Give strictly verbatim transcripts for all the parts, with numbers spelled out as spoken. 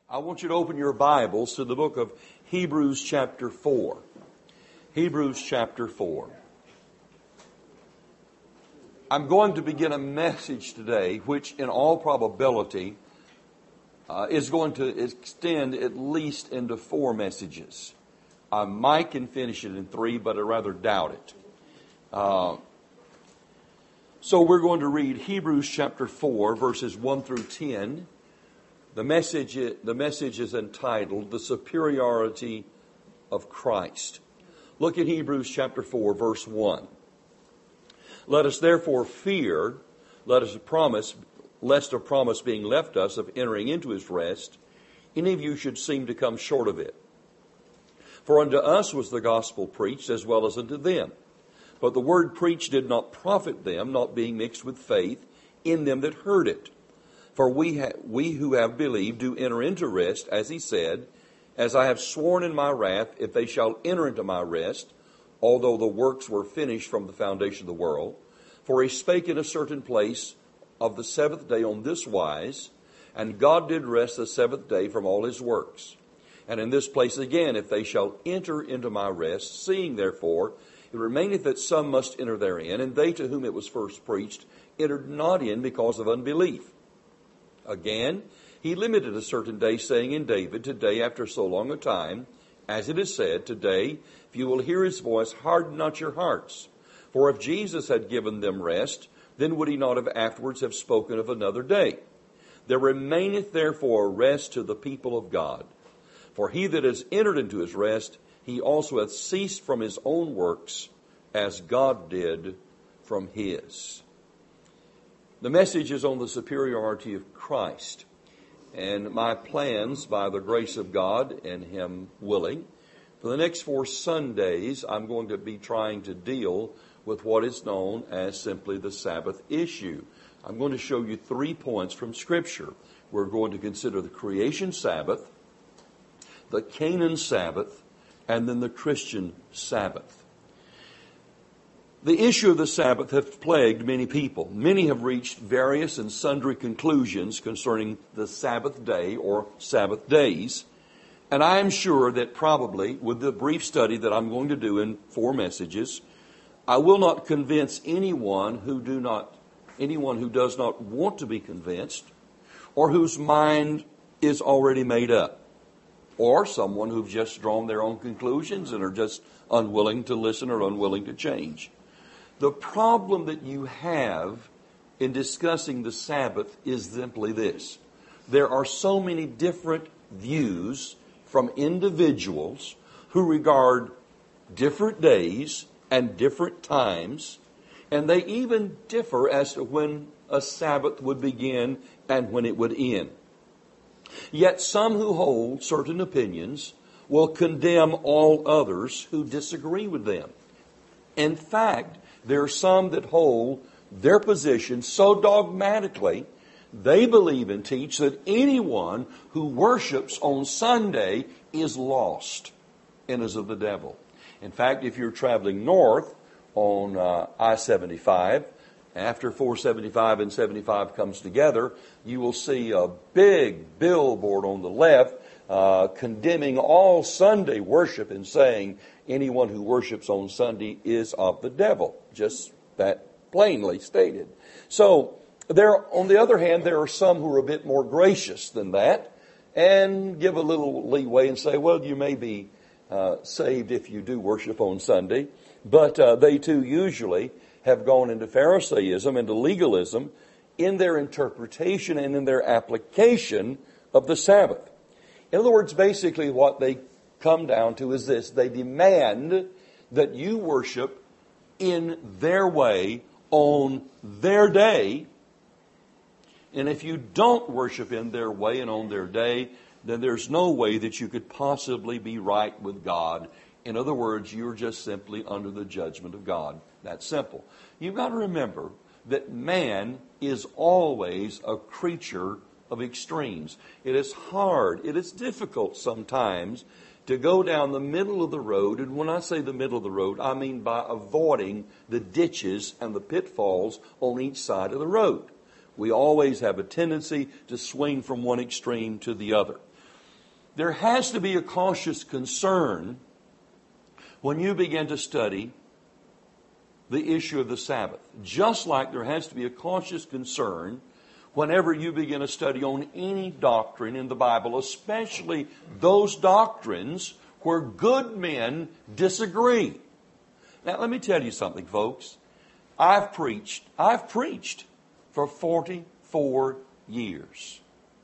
I want you to open your Bibles to the book of Hebrews chapter four. Hebrews chapter four. I'm going to begin a message today which in all probability uh, is going to extend at least into four messages. I might can finish it in three, but I rather doubt it. Uh, so we're going to read Hebrews chapter four, verses one through ten. The message, the message is entitled, The Superiority of Christ. Look at Hebrews chapter four, verse one. Let us therefore fear, let us promise, lest a promise being left us of entering into his rest, any of you should seem to come short of it. For unto us was the gospel preached as well as unto them. But the word preached did not profit them, not being mixed with faith in them that heard it. For we ha- we who have believed do enter into rest, as he said, as I have sworn in my wrath, if they shall enter into my rest, although the works were finished from the foundation of the world. For he spake in a certain place of the seventh day on this wise, and God did rest the seventh day from all his works. And in this place again, if they shall enter into my rest, seeing therefore it remaineth that some must enter therein, and they to whom it was first preached entered not in because of unbelief. Again, he limited a certain day, saying in David, today after so long a time, as it is said, today, if you will hear his voice, harden not your hearts. For if Jesus had given them rest, then would he not have afterwards have spoken of another day? There remaineth therefore rest to the people of God. For he that has entered into his rest, he also hath ceased from his own works, as God did from his. The message is on the superiority of Christ. And my plans, by the grace of God and him willing, for the next four Sundays, I'm going to be trying to deal with what is known as simply the Sabbath issue. I'm going to show you three points from Scripture. We're going to consider the creation Sabbath, the Canaan Sabbath, and then the Christian Sabbath. The issue of the Sabbath has plagued many people. Many have reached various and sundry conclusions concerning the Sabbath day or Sabbath days. And I am sure that probably with the brief study that I'm going to do in four messages, I will not convince anyone who do not, anyone who does not want to be convinced, or whose mind is already made up, or someone who've just drawn their own conclusions and are just unwilling to listen or unwilling to change. The problem that you have in discussing the Sabbath is simply this. There are so many different views from individuals who regard different days and different times, and they even differ as to when a Sabbath would begin and when it would end. Yet some who hold certain opinions will condemn all others who disagree with them. In fact, there are some that hold their position so dogmatically, they believe and teach that anyone who worships on Sunday is lost and is of the devil. In fact, if you're traveling north on uh, I seventy-five, after four seventy-five and seventy-five comes together, you will see a big billboard on the left uh, condemning all Sunday worship and saying anyone who worships on Sunday is of the devil. Just that plainly stated. So, there, on the other hand, there are some who are a bit more gracious than that and give a little leeway and say, well, you may be uh, saved if you do worship on Sunday. But uh, they too usually have gone into Pharisaism, into legalism, in their interpretation and in their application of the Sabbath. In other words, basically what they come down to is this. They demand that you worship in their way on their day. And if you don't worship in their way and on their day, then there's no way that you could possibly be right with God. In other words, you're just simply under the judgment of God. That's simple. You've got to remember that man is always a creature of extremes. It is hard, it is difficult sometimes to go down the middle of the road. And when I say the middle of the road, I mean by avoiding the ditches and the pitfalls on each side of the road. We always have a tendency to swing from one extreme to the other. there has to be a cautious concern when you begin to study the issue of the Sabbath. Just like there has to be a cautious concern whenever you begin a study on any doctrine in the Bible, especially those doctrines where good men disagree. Now, let me tell you something, folks. I've preached, I've preached for forty-four years.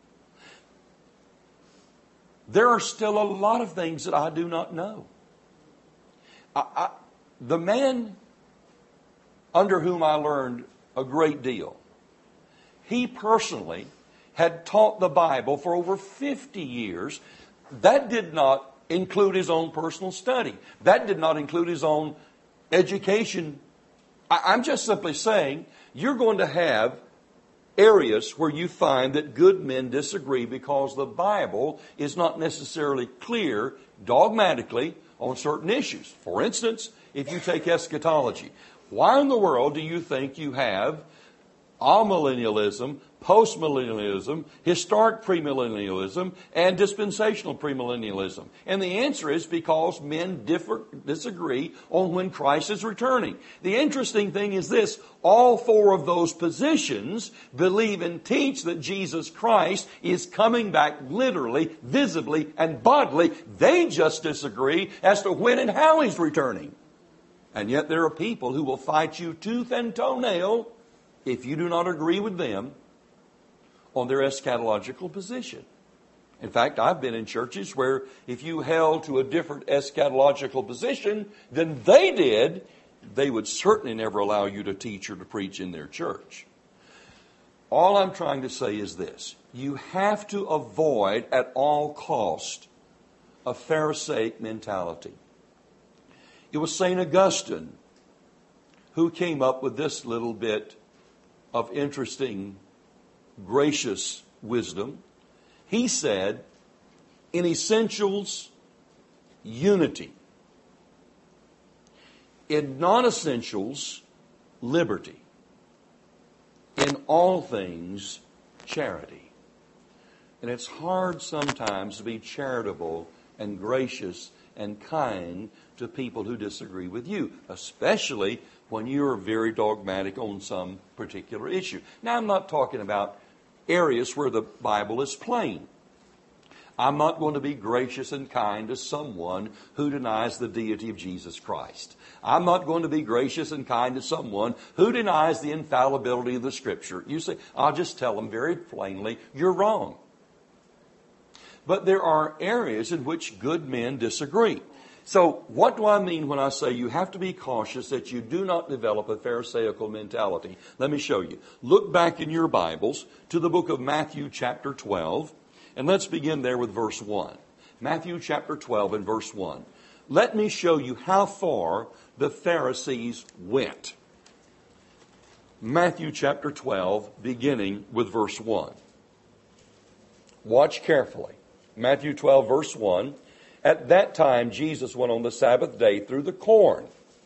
There are still a lot of things that I do not know. I, I, the man under whom I learned a great deal, he personally had taught the Bible for over fifty years. That did not include his own personal study. That did not include his own education. I, I'm just simply saying, you're going to have areas where you find that good men disagree because the Bible is not necessarily clear dogmatically on certain issues. For instance, if you take eschatology, why in the world do you think you have amillennialism, postmillennialism, historic premillennialism, and dispensational premillennialism? And the answer is because men differ, disagree on when Christ is returning. The interesting thing is this: all four of those positions believe and teach that Jesus Christ is coming back literally, visibly, and bodily. They just disagree as to when and how He's returning. And yet there are people who will fight you tooth and toenail if you do not agree with them on their eschatological position. In fact, I've been in churches where if you held to a different eschatological position than they did, they would certainly never allow you to teach or to preach in their church. All I'm trying to say is this: you have to avoid at all cost a Pharisaic mentality. It was Saint Augustine who came up with this little bit of interesting, gracious wisdom. He said, in essentials, unity. In non-essentials, liberty. In all things, charity. And it's hard sometimes to be charitable and gracious and kind to people who disagree with you, especially when you're very dogmatic on some particular issue. Now, I'm not talking about areas where the Bible is plain. I'm not going to be gracious and kind to someone who denies the deity of Jesus Christ. I'm not going to be gracious and kind to someone who denies the infallibility of the Scripture. You say, I'll just tell them very plainly, you're wrong. But there are areas in which good men disagree. So what do I mean when I say you have to be cautious that you do not develop a Pharisaical mentality? Let me show you. Look back in your Bibles to the book of Matthew chapter twelve, and let's begin there with verse one. Matthew chapter twelve and verse one. Let me show you how far the Pharisees went. Matthew chapter twelve, beginning with verse one. Watch carefully. Matthew twelve, verse one. At that time, Jesus went on the Sabbath day through the corn,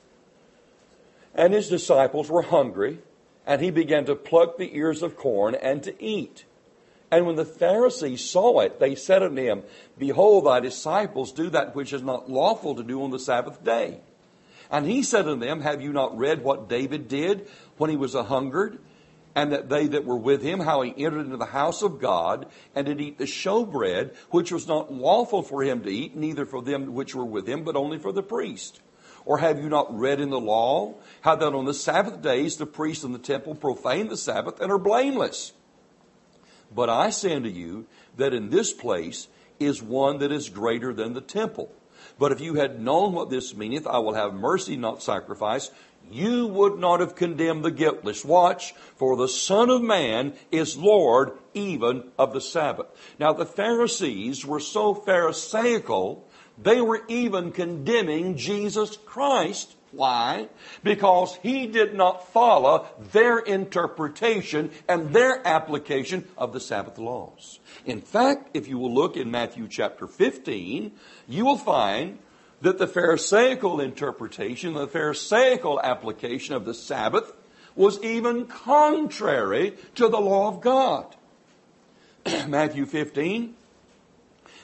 and his disciples were hungry, and he began to pluck the ears of corn and to eat. And when the Pharisees saw it, they said unto him, Behold, thy disciples do that which is not lawful to do on the Sabbath day. And he said unto them, Have you not read what David did when he was a hungered? And that they that were with him, how he entered into the house of God, and did eat the showbread, which was not lawful for him to eat, neither for them which were with him, but only for the priest. Or have you not read in the law, how that on the Sabbath days the priests in the temple profane the Sabbath, and are blameless? But I say unto you, that in this place is one that is greater than the temple. But if you had known what this meaneth, I will have mercy, not sacrifice, you would not have condemned the guiltless. Watch, for the Son of Man is Lord even of the Sabbath. Now the Pharisees were so pharisaical, they were even condemning Jesus Christ. Why? Because he did not follow their interpretation and their application of the Sabbath laws. In fact, if you will look in Matthew chapter fifteen, you will find that the Pharisaical interpretation, the Pharisaical application of the Sabbath was even contrary to the law of God. Matthew fifteen,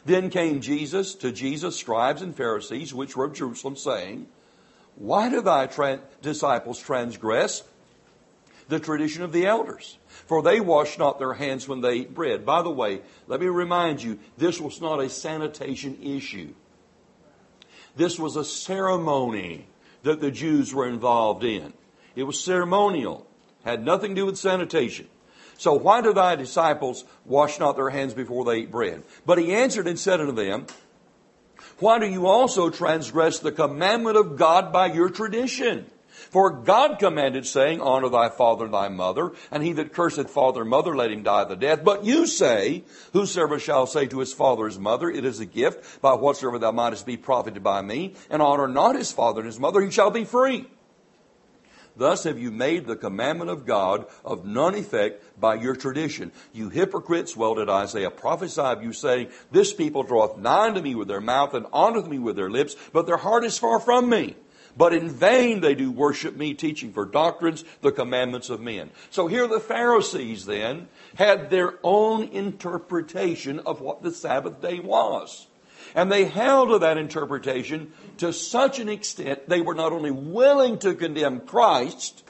Then came Jesus to Jesus, scribes and Pharisees, which were of Jerusalem, saying, Why do thy tra- disciples transgress the tradition of the elders? For they wash not their hands when they eat bread. By the way, let me remind you, this was not a sanitation issue. This was a ceremony that the Jews were involved in. It was ceremonial. Had nothing to do with sanitation. So why do thy disciples wash not their hands before they eat bread? But he answered and said unto them, Why do you also transgress the commandment of God by your tradition? For God commanded, saying, Honor thy father and thy mother, and he that curseth father and mother, let him die the death. But you say, Whosoever shall say to his father or his mother, It is a gift, by whatsoever thou mightest be profited by me, and honor not his father and his mother, he shall be free. Thus have you made the commandment of God of none effect by your tradition. You hypocrites, well did Isaiah prophesy of you, saying, This people draweth nigh unto me with their mouth, and honoreth me with their lips, but their heart is far from me. But in vain they do worship me, teaching for doctrines the commandments of men. So here the Pharisees then had their own interpretation of what the Sabbath day was. And they held to that interpretation to such an extent they were not only willing to condemn Christ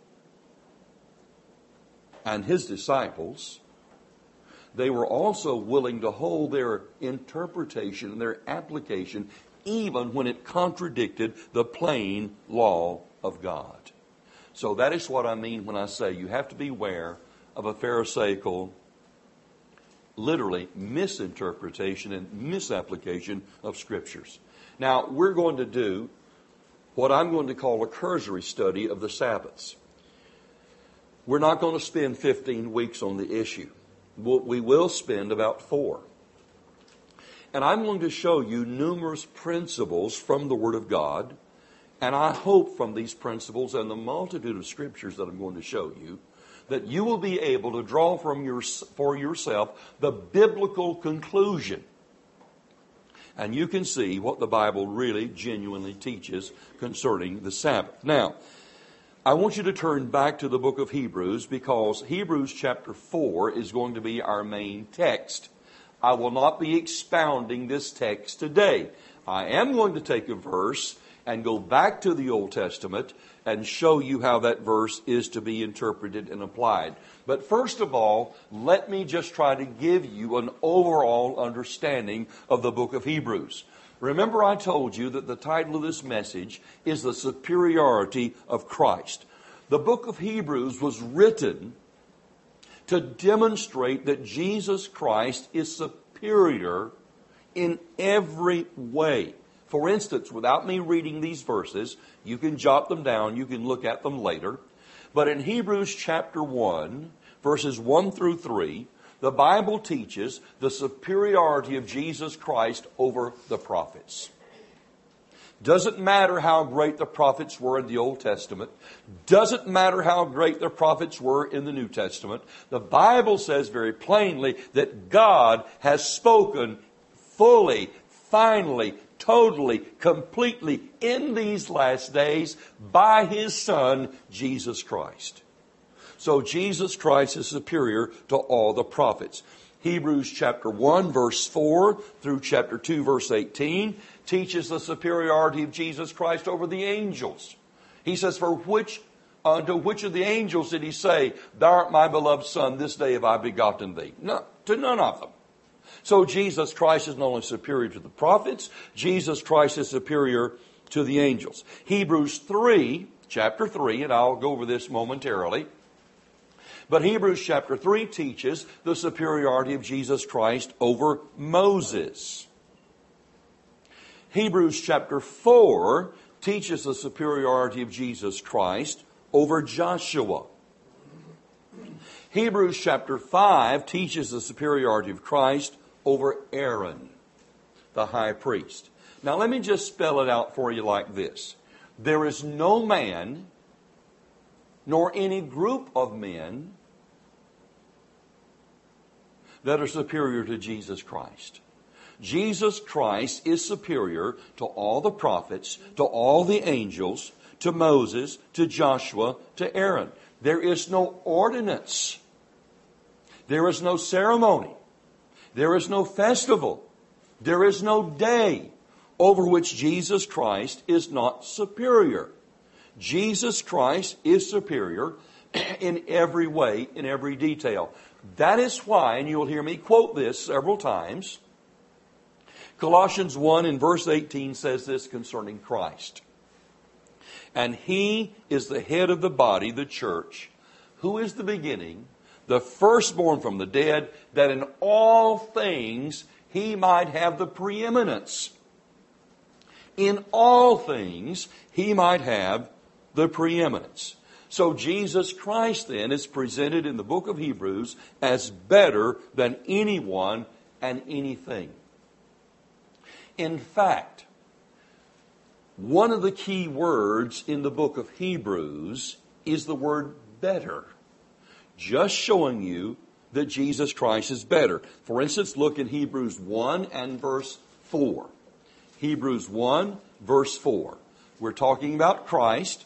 and his disciples, they were also willing to hold their interpretation and their application even when it contradicted the plain law of God. So that is what I mean when I say you have to beware of a Pharisaical, literally, misinterpretation and misapplication of Scriptures. Now, we're going to do what I'm going to call a cursory study of the Sabbaths. We're not going to spend fifteen weeks on the issue. We will spend about four. And I'm going to show you numerous principles from the Word of God. And I hope from these principles and the multitude of Scriptures that I'm going to show you, that you will be able to draw from your, for yourself the biblical conclusion. And you can see what the Bible really genuinely teaches concerning the Sabbath. Now, I want you to turn back to the book of Hebrews, because Hebrews chapter four is going to be our main text. I will not be expounding this text today. I am going to take a verse and go back to the Old Testament and show you how that verse is to be interpreted and applied. But first of all, let me just try to give you an overall understanding of the book of Hebrews. Remember, I told you that the title of this message is The Superiority of Christ. The book of Hebrews was written to demonstrate that Jesus Christ is superior in every way. For instance, without me reading these verses, you can jot them down, you can look at them later. But in Hebrews chapter one, verses one through three, the Bible teaches the superiority of Jesus Christ over the prophets. Doesn't matter how great the prophets were in the Old Testament. Doesn't matter how great the prophets were in the New Testament. The Bible says very plainly that God has spoken fully, finally, totally, completely in these last days by His Son, Jesus Christ. So Jesus Christ is superior to all the prophets. Hebrews chapter one, verse four through chapter two, verse eighteen teaches the superiority of Jesus Christ over the angels. He says, For which, unto which of the angels did He say, Thou art my beloved Son, this day have I begotten thee? No, to none of them. So Jesus Christ is not only superior to the prophets, Jesus Christ is superior to the angels. Hebrews three, chapter three, and I'll go over this momentarily. But Hebrews chapter three teaches the superiority of Jesus Christ over Moses. Hebrews chapter four teaches the superiority of Jesus Christ over Joshua. Hebrews chapter five teaches the superiority of Christ over Aaron, the high priest. Now let me just spell it out for you like this. There is no man, nor any group of men, that are superior to Jesus Christ. Jesus Christ is superior to all the prophets, to all the angels, to Moses, to Joshua, to Aaron. There is no ordinance. There is no ceremony. There is no festival. There is no day over which Jesus Christ is not superior. Jesus Christ is superior in every way, in every detail. That is why, and you'll hear me quote this several times, Colossians one in verse eighteen says this concerning Christ. And He is the head of the body, the church, who is the beginning, the firstborn from the dead, that in all things He might have the preeminence. In all things He might have the preeminence. So Jesus Christ then is presented in the book of Hebrews as better than anyone and anything. In fact, one of the key words in the book of Hebrews is the word better. Just showing you that Jesus Christ is better. For instance, look in Hebrews one and verse four. Hebrews one, verse four. We're talking about Christ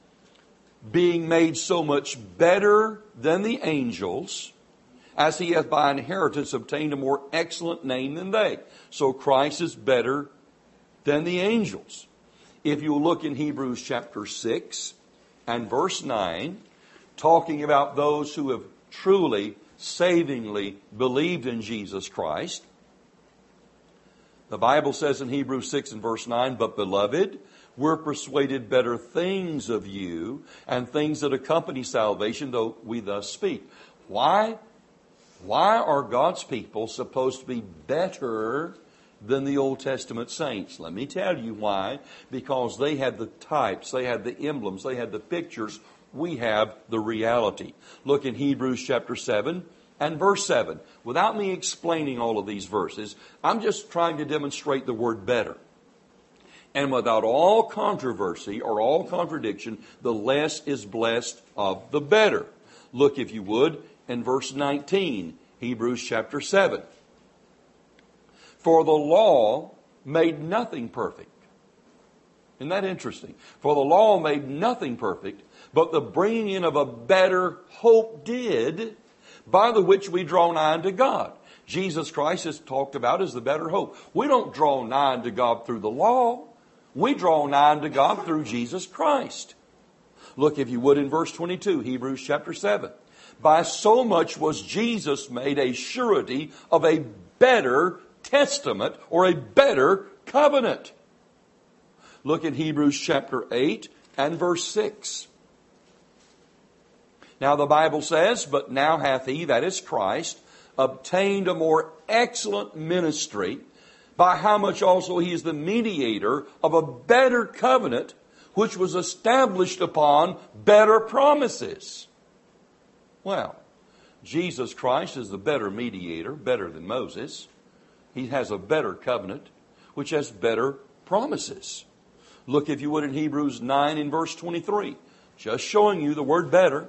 being made so much better than the angels, as He hath by inheritance obtained a more excellent name than they. So Christ is better than the angels. If you look in Hebrews chapter six and verse nine, talking about those who have truly, savingly believed in Jesus Christ, the Bible says in Hebrews six and verse nine, but beloved, we're persuaded better things of you, and things that accompany salvation, though we thus speak. Why? Why are God's people supposed to be better than the Old Testament saints? Let me tell you why. Because they had the types, they had the emblems, they had the pictures. We have the reality. Look in Hebrews chapter seven and verse seven. Without me explaining all of these verses, I'm just trying to demonstrate the word better. And without all controversy or all contradiction, the less is blessed of the better. Look, if you would, in verse nineteen, Hebrews chapter seven. For the law made nothing perfect. Isn't that interesting? For the law made nothing perfect, but the bringing in of a better hope did, by the which we draw nigh unto God. Jesus Christ is talked about as the better hope. We don't draw nigh unto God through the law. We draw nigh unto God through Jesus Christ. Look, if you would, in verse twenty-two, Hebrews chapter seven. By so much was Jesus made a surety of a better testament or a better covenant. Look at Hebrews chapter eight and verse six. Now the Bible says, but now hath He, that is Christ, obtained a more excellent ministry, by how much also He is the mediator of a better covenant, which was established upon better promises. Well, Jesus Christ is the better mediator, better than Moses. He has a better covenant, which has better promises. Look, if you would, in Hebrews nine in verse twenty-three. Just showing you the word better.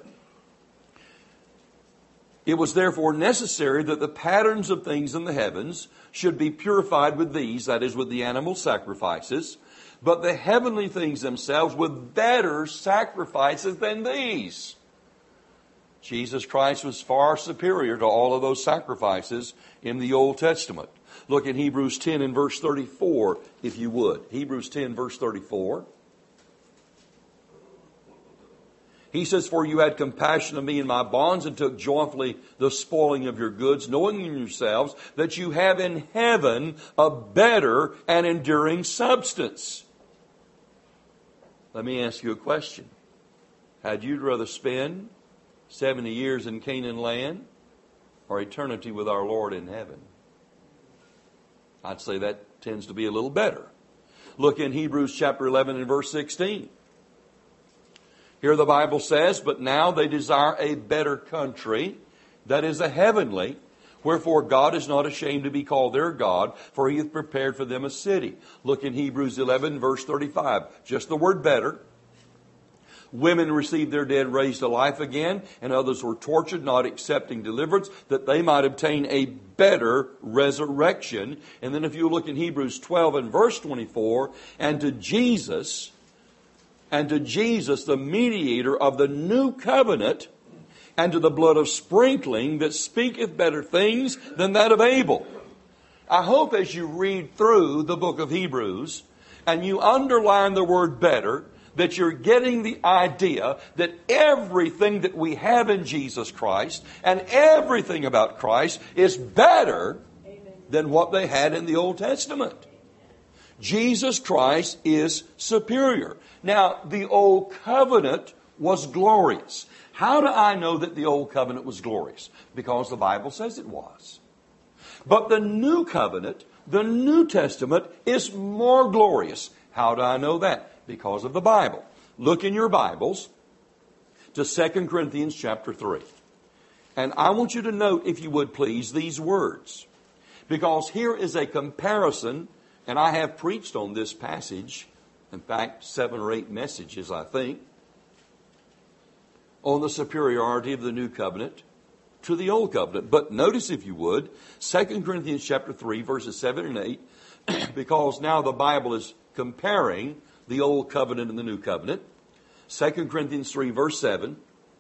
It was therefore necessary that the patterns of things in the heavens should be purified with these, that is, with the animal sacrifices, but the heavenly things themselves with better sacrifices than these. Jesus Christ was far superior to all of those sacrifices in the Old Testament. Look in Hebrews ten and verse thirty-four, if you would. Hebrews ten, verse thirty-four. He says, for you had compassion of me in my bonds, and took joyfully the spoiling of your goods, knowing in yourselves that you have in heaven a better and enduring substance. Let me ask you a question. Had you rather spend seventy years in Canaan land or eternity with our Lord in heaven? I'd say that tends to be a little better. Look in Hebrews chapter eleven and verse sixteen. Here the Bible says, but now they desire a better country, that is a heavenly, wherefore God is not ashamed to be called their God, for He hath prepared for them a city. Look in Hebrews eleven, verse thirty-five. Just the word better. Women received their dead raised to life again, and others were tortured, not accepting deliverance, that they might obtain a better resurrection. And then if you look in Hebrews twelve and verse twenty-four, and to Jesus, and to Jesus, the mediator of the new covenant, and to the blood of sprinkling that speaketh better things than that of Abel. I hope as you read through the book of Hebrews and you underline the word better, that you're getting the idea that everything that we have in Jesus Christ and everything about Christ is better than what they had in the Old Testament. Jesus Christ is superior. Now, the Old Covenant was glorious. How do I know that the Old Covenant was glorious? Because the Bible says it was. But the New Covenant, the New Testament, is more glorious. How do I know that? Because of the Bible. Look in your Bibles to Second Corinthians chapter three. And I want you to note, if you would please, these words. Because here is a comparison, and I have preached on this passage, in fact, seven or eight messages, I think, on the superiority of the New Covenant to the Old Covenant. But notice, if you would, Second Corinthians chapter three, verses seven and eight, because now the Bible is comparing the Old Covenant and the New Covenant. Second Corinthians three, verse seven.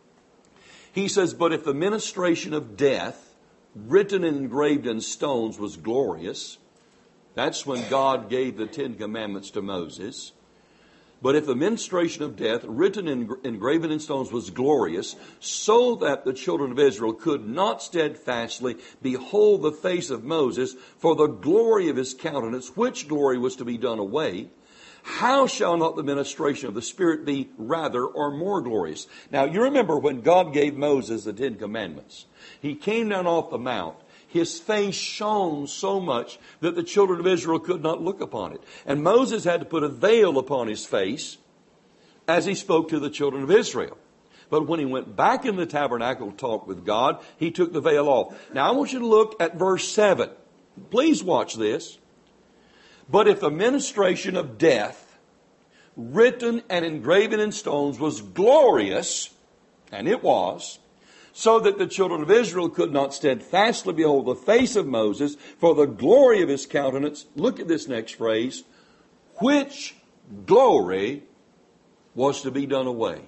He says, "But if the ministration of death, written and engraved in stones, was glorious," that's when God gave the Ten Commandments to Moses. "But if the ministration of death, written and engraven in stones, was glorious, so that the children of Israel could not steadfastly behold the face of Moses for the glory of his countenance, which glory was to be done away, how shall not the ministration of the Spirit be rather or more glorious?" Now, you remember when God gave Moses the Ten Commandments. He came down off the mount. His face shone so much that the children of Israel could not look upon it. And Moses had to put a veil upon his face as he spoke to the children of Israel. But when he went back in the tabernacle to talk with God, he took the veil off. Now, I want you to look at verse seven. Please watch this. "But if the ministration of death, written and engraven in stones, was glorious," and it was, "so that the children of Israel could not steadfastly behold the face of Moses for the glory of his countenance," look at this next phrase, "which glory was to be done away."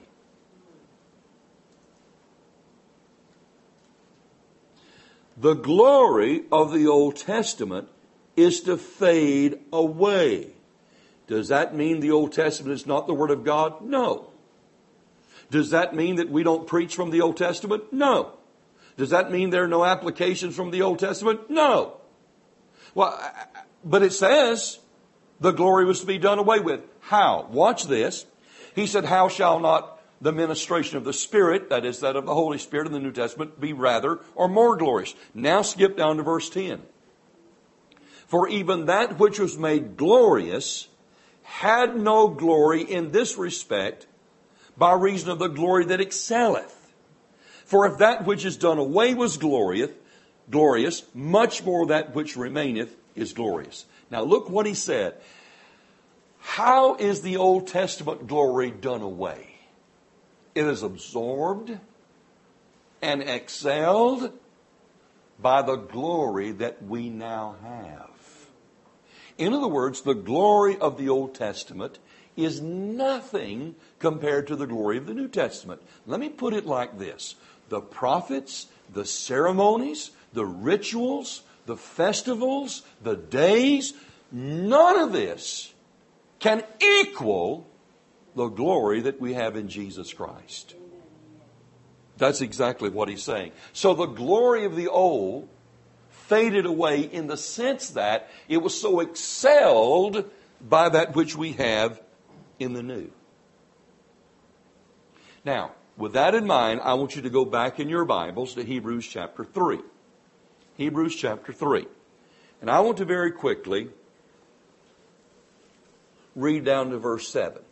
The glory of the Old Testament is to fade away. Does that mean the Old Testament is not the Word of God? No. Does that mean that we don't preach from the Old Testament? No. Does that mean there are no applications from the Old Testament? No. Well, but it says the glory was to be done away with. How? Watch this. He said, "How shall not the ministration of the Spirit," that is, that of the Holy Spirit in the New Testament, "be rather or more glorious?" Now skip down to verse ten. "For even that which was made glorious had no glory in this respect, by reason of the glory that excelleth. For if that which is done away was glorious, glorious, much more that which remaineth is glorious." Now look what he said. How is the Old Testament glory done away? It is absorbed and excelled by the glory that we now have. In other words, the glory of the Old Testament is nothing compared to the glory of the New Testament. Let me put it like this. The prophets, the ceremonies, the rituals, the festivals, the days, none of this can equal the glory that we have in Jesus Christ. That's exactly what he's saying. So the glory of the old faded away in the sense that it was so excelled by that which we have in the new. Now, with that in mind, I want you to go back in your Bibles to Hebrews chapter three. Hebrews chapter three. And I want to very quickly read down to verse seven.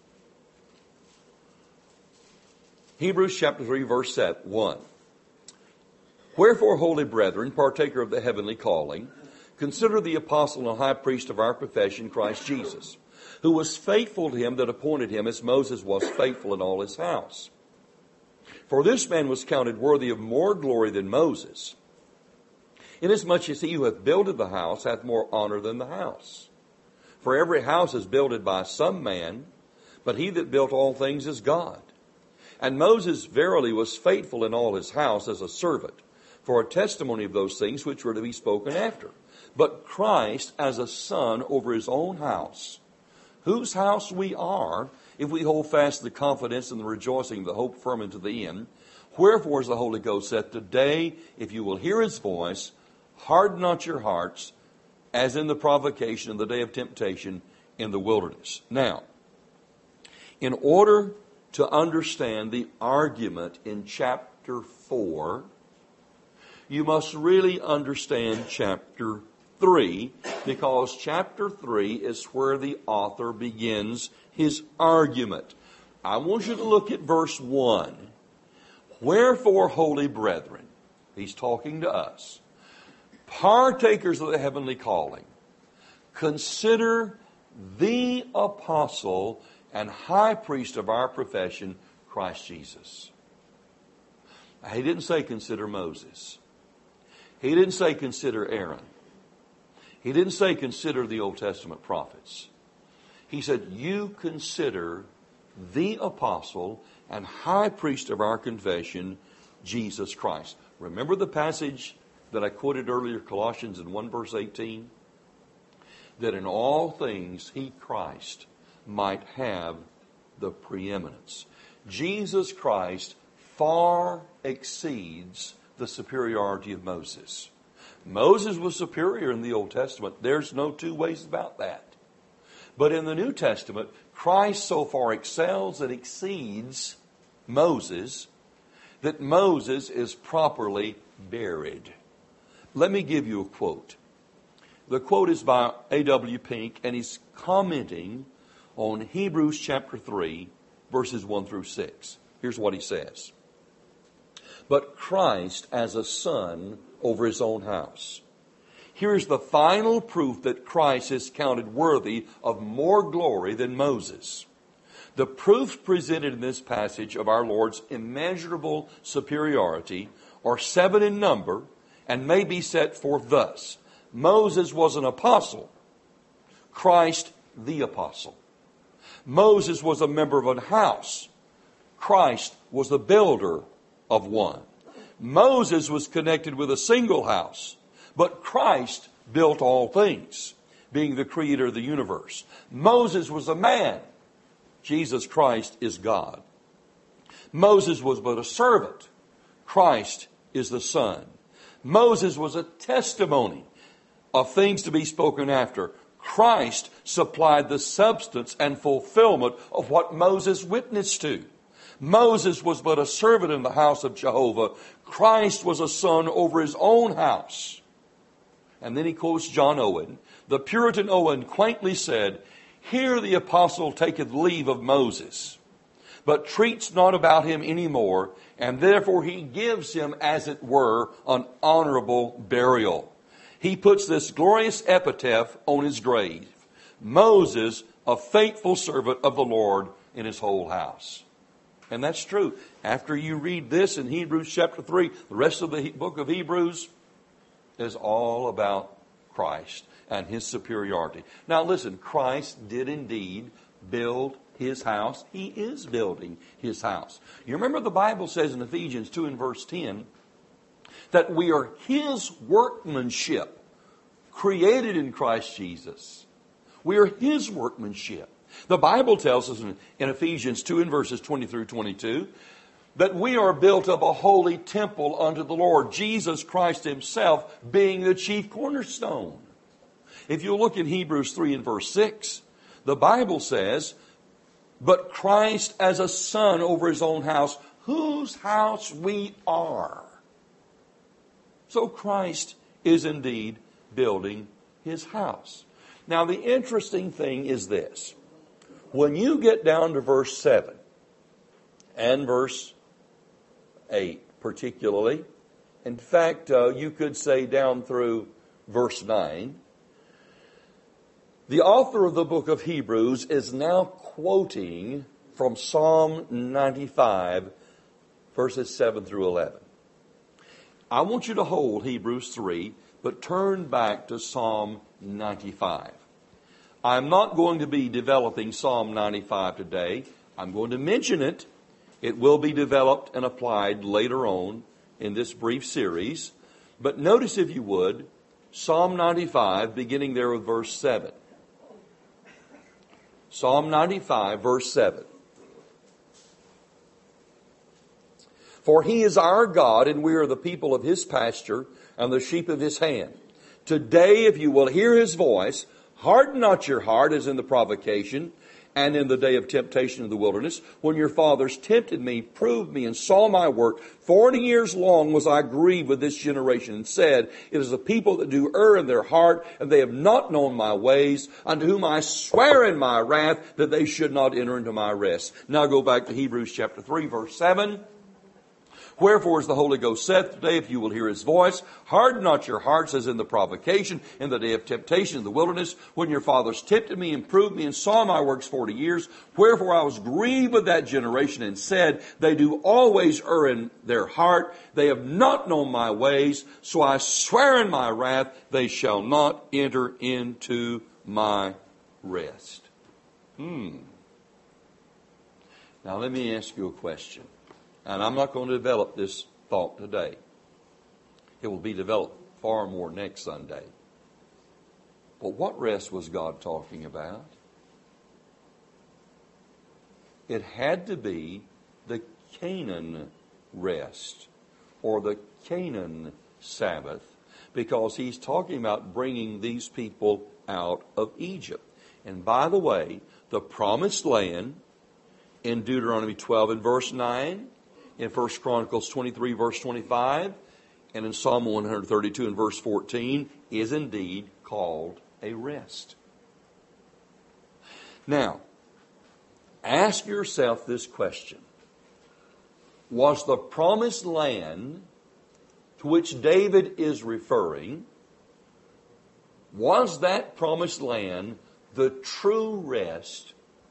Hebrews chapter three, verse one. "Wherefore, holy brethren, partaker of the heavenly calling, consider the apostle and high priest of our profession, Christ Jesus, who was faithful to him that appointed him, as Moses was faithful in all his house. For this man was counted worthy of more glory than Moses, inasmuch as he who hath builded the house hath more honor than the house. For every house is builded by some man, but he that built all things is God. And Moses verily was faithful in all his house as a servant, for a testimony of those things which were to be spoken after. But Christ as a son over his own house, whose house we are, if we hold fast the confidence and the rejoicing of the hope firm unto the end. Wherefore, as the Holy Ghost said, today, if you will hear his voice, harden not your hearts, as in the provocation of the day of temptation in the wilderness. Now, in order to understand the argument in chapter four, you must really understand chapter three, because chapter three is where the author begins his argument. I want you to look at verse one. Wherefore, holy brethren, he's talking to us, partakers of the heavenly calling, consider the apostle and high priest of our profession, Christ Jesus. He didn't say consider Moses. He didn't say consider Aaron. He didn't say consider the Old Testament prophets. He said, you consider the apostle and high priest of our confession, Jesus Christ. Remember the passage that I quoted earlier, Colossians in one verse eighteen? That in all things he, Christ, might have the preeminence. Jesus Christ far exceeds the superiority of Moses. Moses was superior in the Old Testament. There's no two ways about that. But in the New Testament, Christ so far excels and exceeds Moses that Moses is properly buried. Let me give you a quote. The quote is by A W Pink, and he's commenting on Hebrews chapter three, verses one through six. Here's what he says. But Christ as a son over his own house. Here's the final proof that Christ is counted worthy of more glory than Moses. The proofs presented in this passage of our Lord's immeasurable superiority are seven in number and may be set forth thus. Moses was an apostle. Christ the apostle. Moses was a member of a house. Christ was the builder of one. Moses was connected with a single house. But Christ built all things, being the creator of the universe. Moses was a man. Jesus Christ is God. Moses was but a servant. Christ is the Son. Moses was a testimony of things to be spoken after. Christ supplied the substance and fulfillment of what Moses witnessed to. Moses was but a servant in the house of Jehovah. Christ was a son over his own house. And then he quotes John Owen. The Puritan Owen quaintly said, here the apostle taketh leave of Moses, but treats not about him any more, and therefore he gives him, as it were, an honorable burial. He puts this glorious epitaph on his grave. Moses, a faithful servant of the Lord in his whole house. And that's true. After you read this in Hebrews chapter three, the rest of the book of Hebrews is all about Christ and his superiority. Now listen, Christ did indeed build his house. He is building his house. You remember the Bible says in Ephesians two and verse ten that we are his workmanship, created in Christ Jesus. We are his workmanship. The Bible tells us in, in Ephesians two and verses twenty through twenty-two that we are built up a holy temple unto the Lord, Jesus Christ himself being the chief cornerstone. If you look in Hebrews three and verse six, the Bible says, but Christ as a son over his own house, whose house we are. So Christ is indeed building his house. Now the interesting thing is this. When you get down to verse seven and verse eight particularly, in fact, uh, you could say down through verse nine, the author of the book of Hebrews is now quoting from Psalm ninety-five, verses seven through eleven. I want you to hold Hebrews three, but turn back to Psalm ninety-five. I'm not going to be developing Psalm ninety-five today. I'm going to mention it. It will be developed and applied later on in this brief series. But notice, if you would, Psalm ninety-five, beginning there with verse seven. Psalm ninety-five, verse seven. For he is our God, and we are the people of his pasture and the sheep of his hand. Today, if you will hear his voice, harden not your heart as in the provocation and in the day of temptation in the wilderness, when your fathers tempted me, proved me, and saw my work. Forty years long was I grieved with this generation, and said, it is a people that do err in their heart, and they have not known my ways, unto whom I swear in my wrath that they should not enter into my rest. Now go back to Hebrews chapter three, verse seven. Wherefore, as the Holy Ghost saith today, if you will hear his voice, harden not your hearts as in the provocation, in the day of temptation in the wilderness, when your fathers tempted me and proved me and saw my works forty years. Wherefore I was grieved with that generation, and said, they do always err in their heart. They have not known my ways. So I swear in my wrath, they shall not enter into my rest. Hmm. Now let me ask you a question. And I'm not going to develop this thought today. It will be developed far more next Sunday. But what rest was God talking about? It had to be the Canaan rest, or the Canaan Sabbath, because he's talking about bringing these people out of Egypt. And by the way, the promised land in Deuteronomy twelve and verse nine, in First Chronicles twenty-three, verse twenty-five, and in Psalm one thirty-two and verse fourteen, is indeed called a rest. Now, ask yourself this question. Was the promised land to which David is referring, was that promised land the true rest,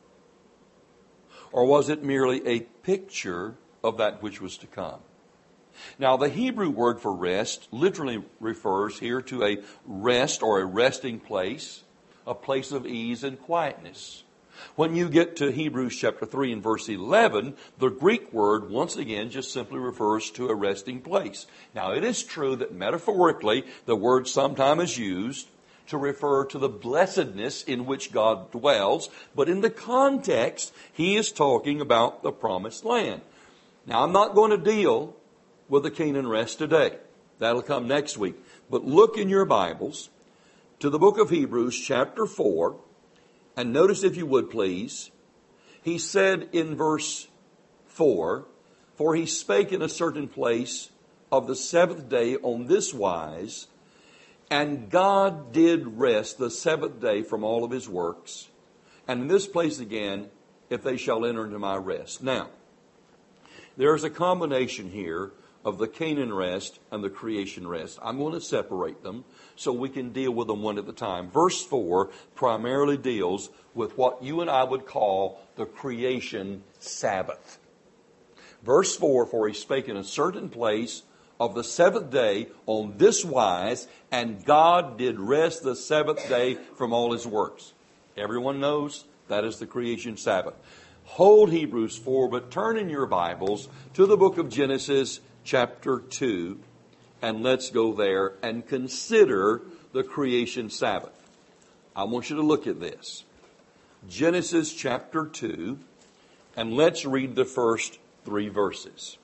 or was it merely a picture of that which was to come? Now, the Hebrew word for rest literally refers here to a rest or a resting place, a place of ease and quietness. When you get to Hebrews chapter three and verse eleven, the Greek word once again just simply refers to a resting place. Now, it is true that metaphorically the word sometimes is used to refer to the blessedness in which God dwells, but in the context, he is talking about the promised land. Now, I'm not going to deal with the Canaan rest today. That'll come next week. But look in your Bibles to the book of Hebrews, chapter four, and notice, if you would please, he said in verse four, for he spake in a certain place of the seventh day on this wise, and God did rest the seventh day from all of his works. And in this place again, if they shall enter into my rest. Now, there's a combination here of the Canaan rest and the creation rest. I'm going to separate them so we can deal with them one at a time. Verse four primarily deals with what you and I would call the creation Sabbath. Verse four, for he spake in a certain place of the seventh day on this wise, and God did rest the seventh day from all his works. Everyone knows that is the creation Sabbath. Hold Hebrews four, but turn in your Bibles to the book of Genesis chapter two, and let's go there and consider the creation Sabbath. I want you to look at this. Genesis chapter two, and let's read the first three verses.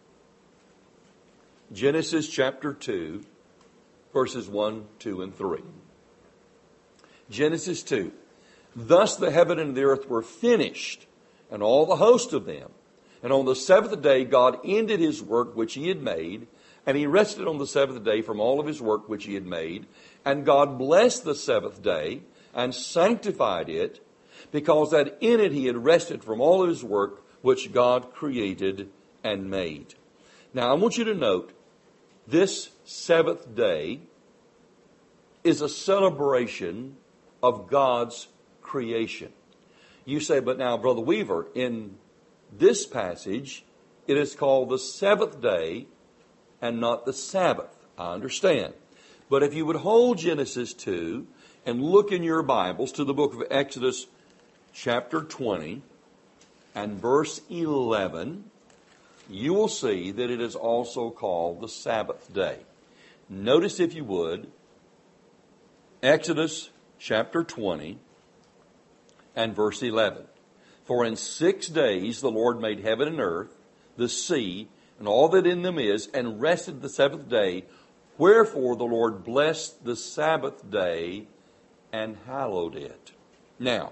Genesis chapter two, verses one, two, and three. Genesis two. Thus the heaven and the earth were finished, and all the host of them. And on the seventh day God ended his work which he had made, and he rested on the seventh day from all of his work which he had made. And God blessed the seventh day and sanctified it, because that in it he had rested from all of his work which God created and made. Now I want you to note, this seventh day is a celebration of God's creation. You say, but now, Brother Weaver, in this passage, it is called the seventh day and not the Sabbath. I understand. But if you would hold Genesis two and look in your Bibles to the book of Exodus chapter twenty and verse eleven, you will see that it is also called the Sabbath day. Notice, if you would, Exodus chapter twenty and verse eleven. For in six days the Lord made heaven and earth, the sea, and all that in them is, and rested the seventh day. Wherefore the Lord blessed the Sabbath day and hallowed it. Now,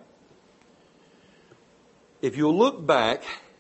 if you look back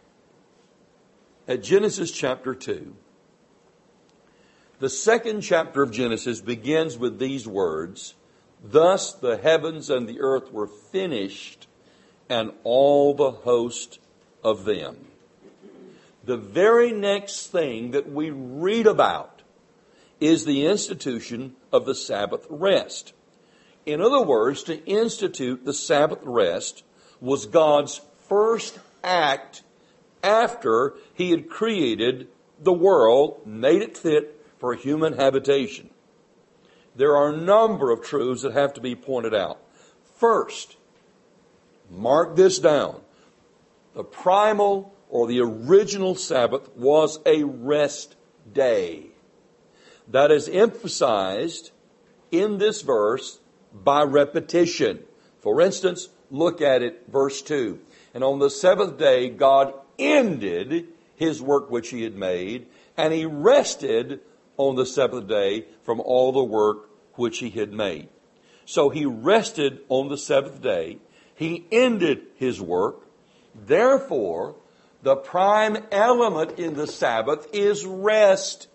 at Genesis chapter two, the second chapter of Genesis begins with these words, "Thus the heavens and the earth were finished, and all the host of them." The very next thing that we read about is the institution of the Sabbath rest. In other words, to institute the Sabbath rest was God's first act after He had created the world, made it fit for human habitation. There are a number of truths that have to be pointed out. First, mark this down. The primal or the original Sabbath was a rest day. That is emphasized in this verse by repetition. For instance, look at it, verse two. And on the seventh day, God ended His work which He had made, and He rested on the seventh day from all the work which He had made. So He rested on the seventh day. He ended His work. Therefore, the prime element in the Sabbath is rest.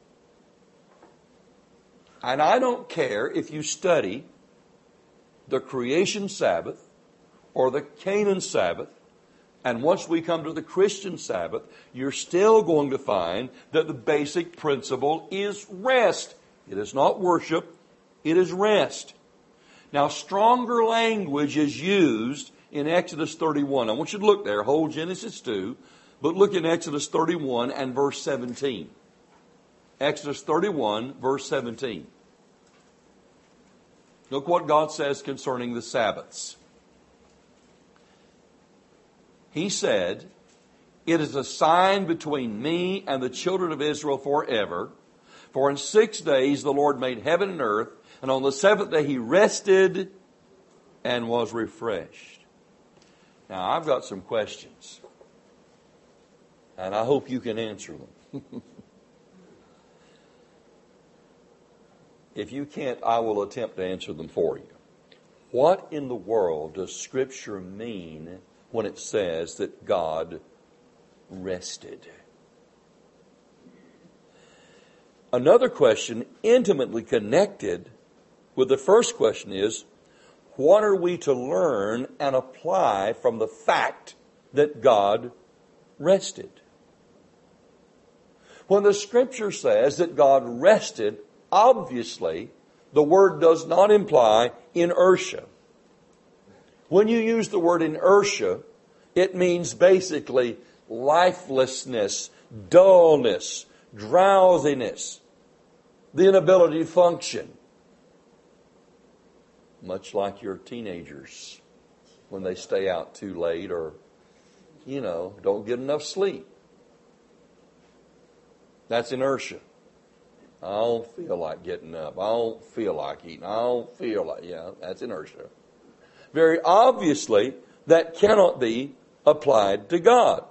And I don't care if you study the creation Sabbath or the Canaan Sabbath, and once we come to the Christian Sabbath, you're still going to find that the basic principle is rest. It is not worship, it is rest. Now, stronger language is used in Exodus thirty-one. I want you to look there, hold Genesis two, but look in Exodus thirty-one and verse seventeen. Exodus thirty-one, verse seventeen. Look what God says concerning the Sabbaths. He said, "It is a sign between me and the children of Israel forever. For in six days the Lord made heaven and earth, and on the seventh day He rested and was refreshed." Now, I've got some questions, and I hope you can answer them. If you can't, I will attempt to answer them for you. What in the world does Scripture mean when it says that God rested? Another question intimately connected with the first question is, what are we to learn and apply from the fact that God rested? When the Scripture says that God rested, obviously, the word does not imply inertia. When you use the word inertia, it means basically lifelessness, dullness, drowsiness, the inability to function. Much like your teenagers when they stay out too late or, you know, don't get enough sleep. That's inertia. I don't feel like getting up. I don't feel like eating. I don't feel like, yeah, that's inertia. Very obviously, that cannot be applied to God.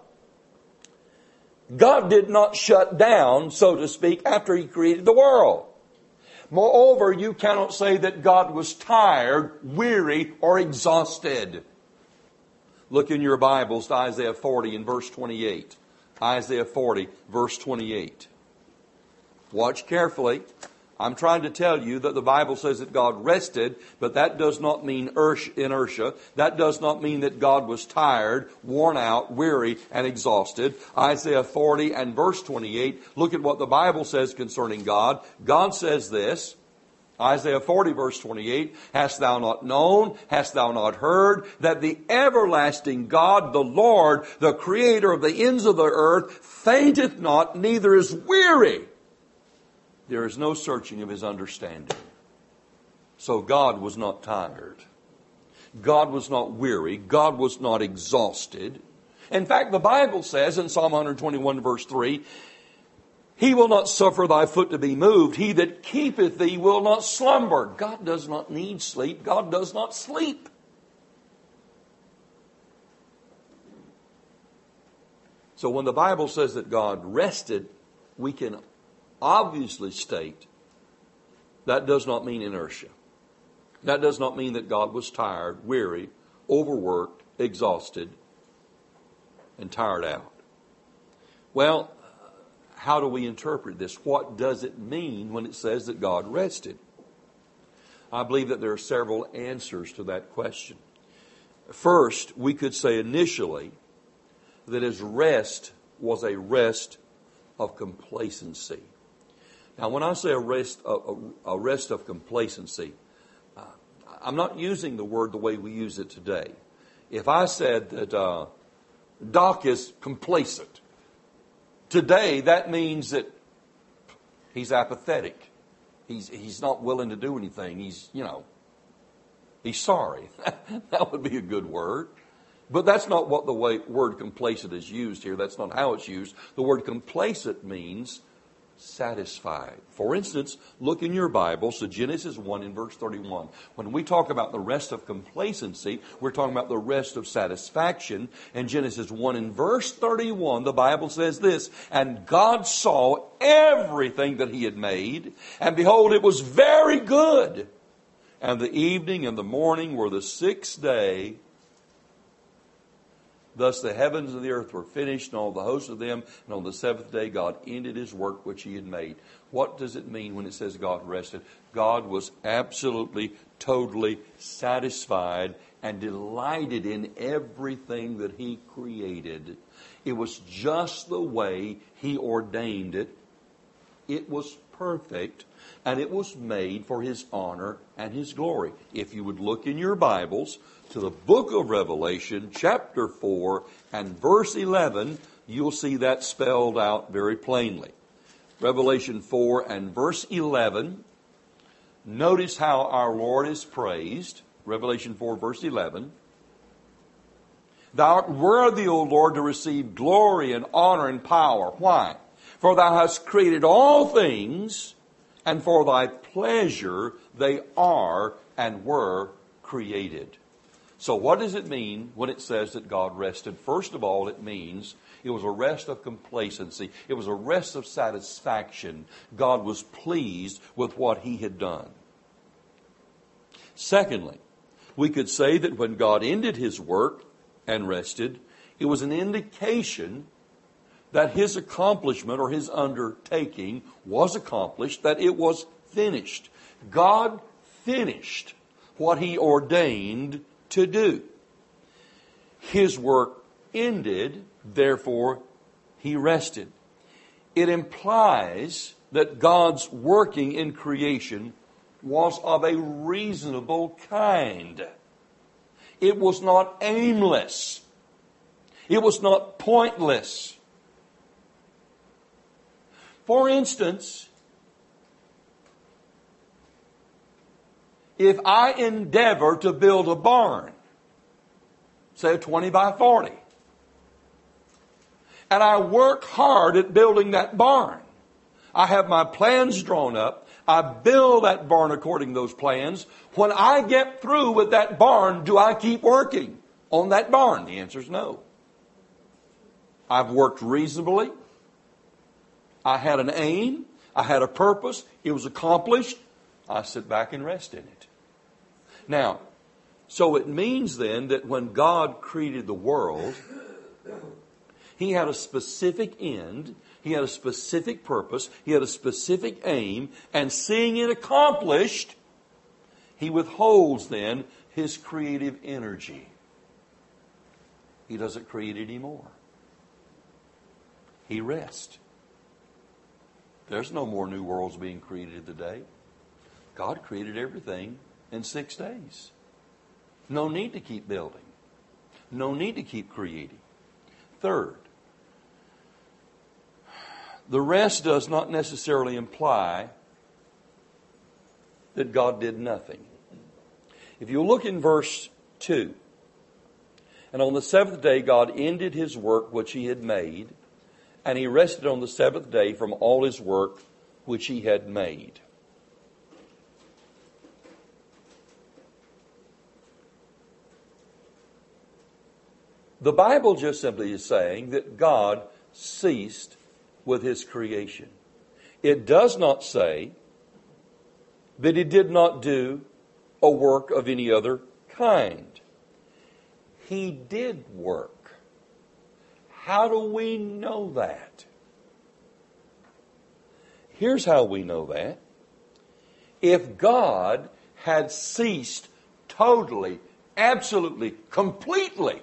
God did not shut down, so to speak, after He created the world. Moreover, you cannot say that God was tired, weary, or exhausted. Look in your Bibles to Isaiah forty and verse twenty-eight. Isaiah forty, verse twenty-eight. Watch carefully. I'm trying to tell you that the Bible says that God rested, but that does not mean inertia. That does not mean that God was tired, worn out, weary, and exhausted. Isaiah forty and verse twenty-eight, look at what the Bible says concerning God. God says this, Isaiah forty verse twenty-eight, "Hast thou not known, hast thou not heard, that the everlasting God, the Lord, the Creator of the ends of the earth, fainteth not, neither is weary. There is no searching of His understanding." So God was not tired. God was not weary. God was not exhausted. In fact, the Bible says in Psalm one twenty-one verse three, He will not suffer thy foot to be moved. He that keepeth thee will not slumber. God does not need sleep. God does not sleep. So when the Bible says that God rested, we can obviously state that does not mean inertia. That does not mean that God was tired, weary, overworked, exhausted, and tired out. Well, how do we interpret this? What does it mean when it says that God rested? I believe that there are several answers to that question. First, we could say initially that his rest was a rest of complacency. Now, when I say a rest, a, a rest of complacency, uh, I'm not using the word the way we use it today. If I said that uh, Doc is complacent, today that means that he's apathetic. He's he's not willing to do anything. He's, you know, he's sorry. That would be a good word. But that's not what the way, word complacent is used here. That's not how it's used. The word complacent means satisfied. For instance, look in your Bibles to Genesis one in verse thirty-one. When we talk about the rest of complacency, we're talking about the rest of satisfaction. In Genesis one in verse thirty-one, the Bible says this, and God saw everything that he had made, and behold, it was very good. And the evening and the morning were the sixth day. Thus the heavens and the earth were finished, and all the hosts of them. And on the seventh day God ended his work which he had made. What does it mean when it says God rested? God was absolutely, totally satisfied and delighted in everything that he created. It was just the way he ordained it. It was perfect, and it was made for his honor and his glory. If you would look in your Bibles to the book of Revelation, chapter four and verse eleven, you'll see that spelled out very plainly. Revelation four and verse eleven, notice how our Lord is praised. Revelation four verse eleven. Thou art worthy, O Lord, to receive glory and honor and power. Why? For thou hast created all things, and for thy pleasure they are and were created. So what does it mean when it says that God rested? First of all, it means it was a rest of complacency. It was a rest of satisfaction. God was pleased with what he had done. Secondly, we could say that when God ended his work and rested, it was an indication that his accomplishment or his undertaking was accomplished, that it was finished. God finished what he ordained to do. His work ended, therefore he rested. It implies that God's working in creation was of a reasonable kind. It was not aimless. It was not pointless. For instance, if I endeavor to build a barn, say twenty by forty, and I work hard at building that barn, I have my plans drawn up, I build that barn according to those plans. When I get through with that barn, do I keep working on that barn? The answer is no. I've worked reasonably. I had an aim. I had a purpose. It was accomplished. I sit back and rest in it. Now, so it means then that when God created the world, he had a specific end. He had a specific purpose. He had a specific aim. And seeing it accomplished, he withholds then his creative energy. He doesn't create anymore. He rests. There's no more new worlds being created today. God created everything in six days. No need to keep building. No need to keep creating. Third, the rest does not necessarily imply that God did nothing. If you look in verse two, and on the seventh day God ended his work which he had made, and he rested on the seventh day from all his work which he had made. The Bible just simply is saying that God ceased with his creation. It does not say that he did not do a work of any other kind. He did work. How do we know that? Here's how we know that. If God had ceased totally, absolutely, completely,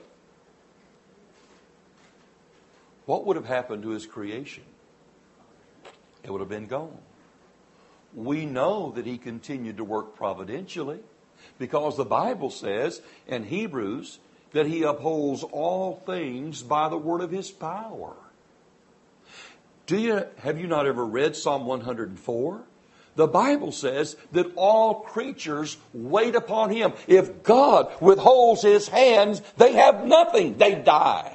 what would have happened to his creation? It would have been gone. We know that he continued to work providentially because the Bible says in Hebrews that he upholds all things by the word of his power. Do you, have you not ever read Psalm one hundred four? The Bible says that all creatures wait upon him. If God withholds his hands, they have nothing. They die.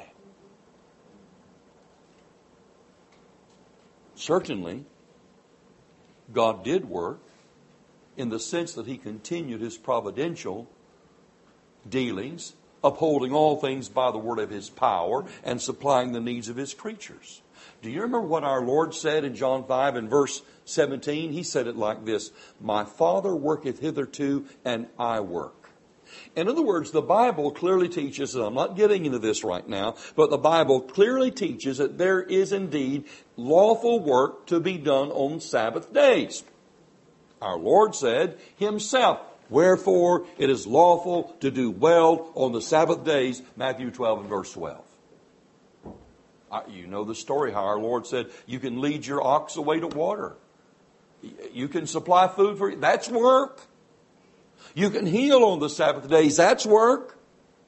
Certainly, God did work in the sense that he continued his providential dealings, upholding all things by the word of his power and supplying the needs of his creatures. Do you remember what our Lord said in John five and verse seventeen? He said it like this, "My Father worketh hitherto, and I work." In other words, the Bible clearly teaches, and I'm not getting into this right now, but the Bible clearly teaches that there is indeed lawful work to be done on Sabbath days. Our Lord said himself, "Wherefore it is lawful to do well on the Sabbath days," Matthew twelve and verse twelve. You know the story how our Lord said, you can lead your ox away to water. You can supply food for you. That's work. You can heal on the Sabbath days. That's work.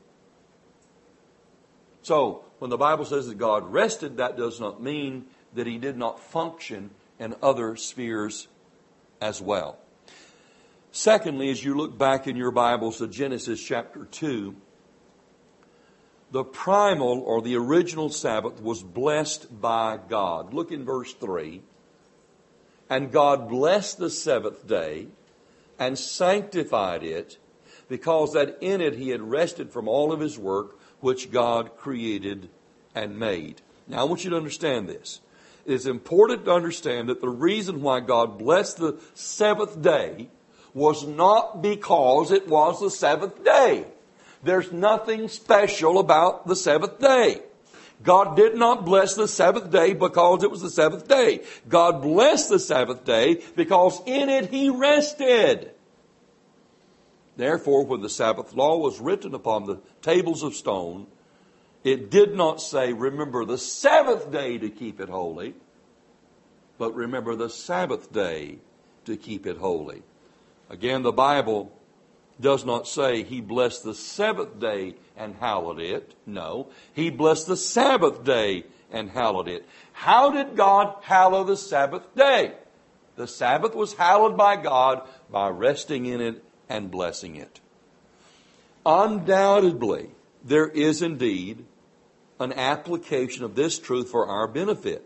So, when the Bible says that God rested, that does not mean that he did not function in other spheres as well. Secondly, as you look back in your Bibles to Genesis chapter two, the primal or the original Sabbath was blessed by God. Look in verse three. "And God blessed the seventh day and sanctified it, because that in it he had rested from all of his work which God created and made." Now I want you to understand this. It is important to understand that the reason why God blessed the seventh day was not because it was the seventh day. There's nothing special about the seventh day. God did not bless the seventh day because it was the seventh day. God blessed the Sabbath day because in it he rested. Therefore, when the Sabbath law was written upon the tables of stone, it did not say, "Remember the seventh day to keep it holy," but "Remember the Sabbath day to keep it holy." Again, the Bible does not say he blessed the seventh day and hallowed it. No, he blessed the Sabbath day and hallowed it. How did God hallow the Sabbath day? The Sabbath was hallowed by God by resting in it and blessing it. Undoubtedly, there is indeed an application of this truth for our benefit.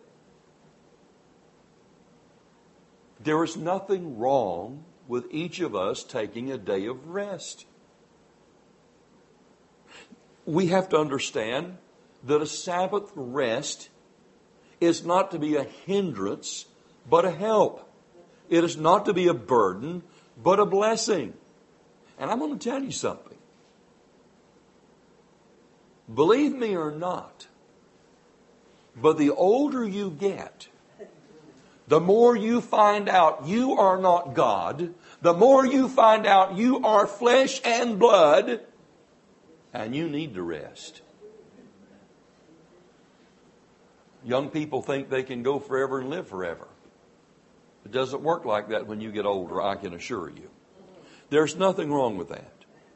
There is nothing wrong with each of us taking a day of rest. We have to understand that a Sabbath rest is not to be a hindrance, but a help. It is not to be a burden, but a blessing. And I'm going to tell you something. Believe me or not, but the older you get, the more you find out you are not God, the more you find out you are flesh and blood, and you need to rest. Young people think they can go forever and live forever. It doesn't work like that when you get older, I can assure you. There's nothing wrong with that.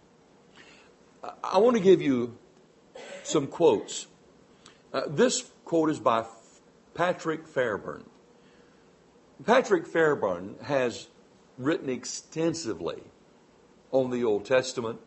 I want to give you some quotes. Uh, this quote is by Patrick Fairbairn. Patrick Fairbairn has written extensively on the Old Testament.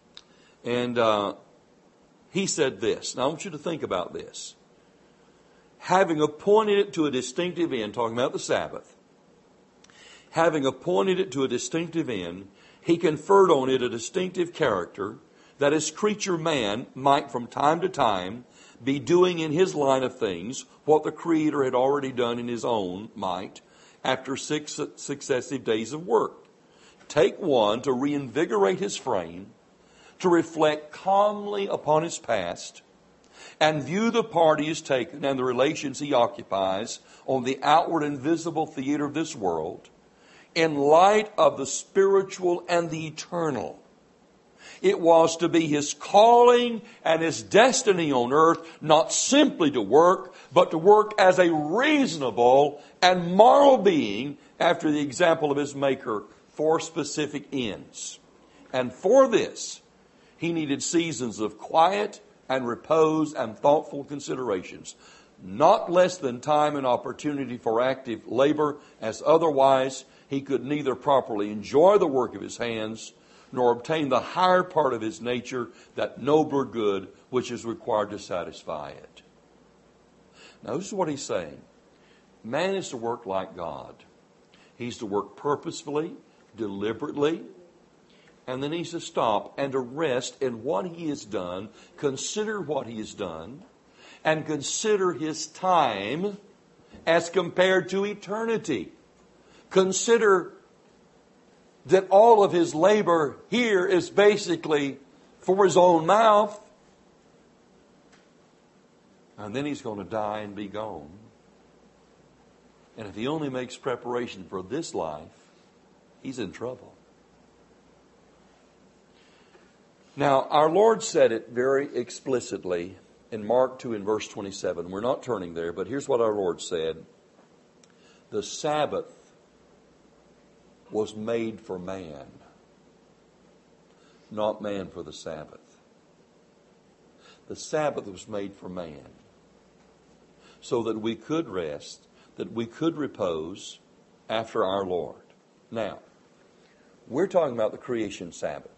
And uh, he said this. Now I want you to think about this. having appointed it to a distinctive end, talking about the Sabbath, having appointed it to a distinctive end, He conferred on it a distinctive character that His creature man might from time to time be doing in his line of things what the Creator had already done in His own might after six successive days of work. Take one to reinvigorate his frame, to reflect calmly upon his past, and view the part he has taken and the relations he occupies on the outward and visible theater of this world in light of the spiritual and the eternal. It was to be his calling and his destiny on earth, not simply to work, but to work as a reasonable and moral being after the example of his Maker for specific ends. And for this, he needed seasons of quiet and repose and thoughtful considerations, not less than time and opportunity for active labor, as otherwise he could neither properly enjoy the work of his hands nor obtain the higher part of his nature, that nobler good which is required to satisfy it. Now, this is what he's saying. Man is to work like God. He's to work purposefully, deliberately, and then he's to stop and to rest in what he has done, consider what he has done, and consider his time as compared to eternity. Consider that all of his labor here is basically for his own mouth. And then he's going to die and be gone. And if he only makes preparation for this life, he's in trouble. Now, our Lord said it very explicitly in Mark two in verse twenty-seven. We're not turning there, but here's what our Lord said. The Sabbath was made for man, not man for the Sabbath. The Sabbath was made for man so that we could rest, that we could repose after our Lord. Now, we're talking about the creation Sabbath.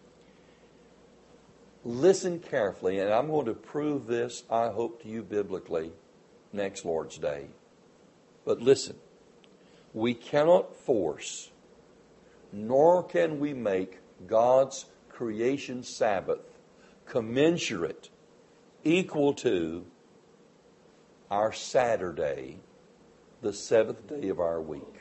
Listen carefully, and I'm going to prove this, I hope, to you biblically next Lord's Day. But listen, we cannot force, nor can we make God's creation Sabbath commensurate, equal to our Saturday, the seventh day of our week.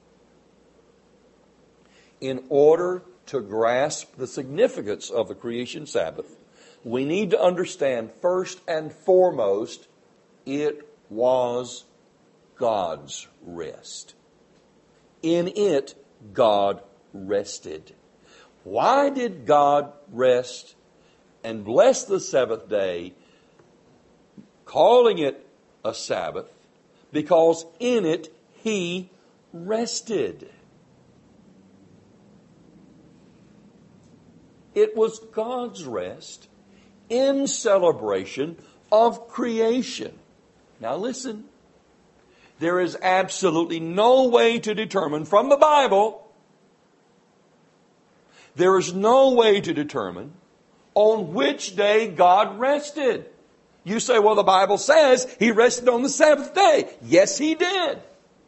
In order to grasp the significance of the creation Sabbath, we need to understand first and foremost, it was God's rest. In it, God rested. Why did God rest and bless the seventh day, calling it a Sabbath? Because in it He rested. It was God's rest in celebration of creation. Now listen, there is absolutely no way to determine from the Bible, there is no way to determine on which day God rested. You say, well, the Bible says He rested on the seventh day. Yes, He did.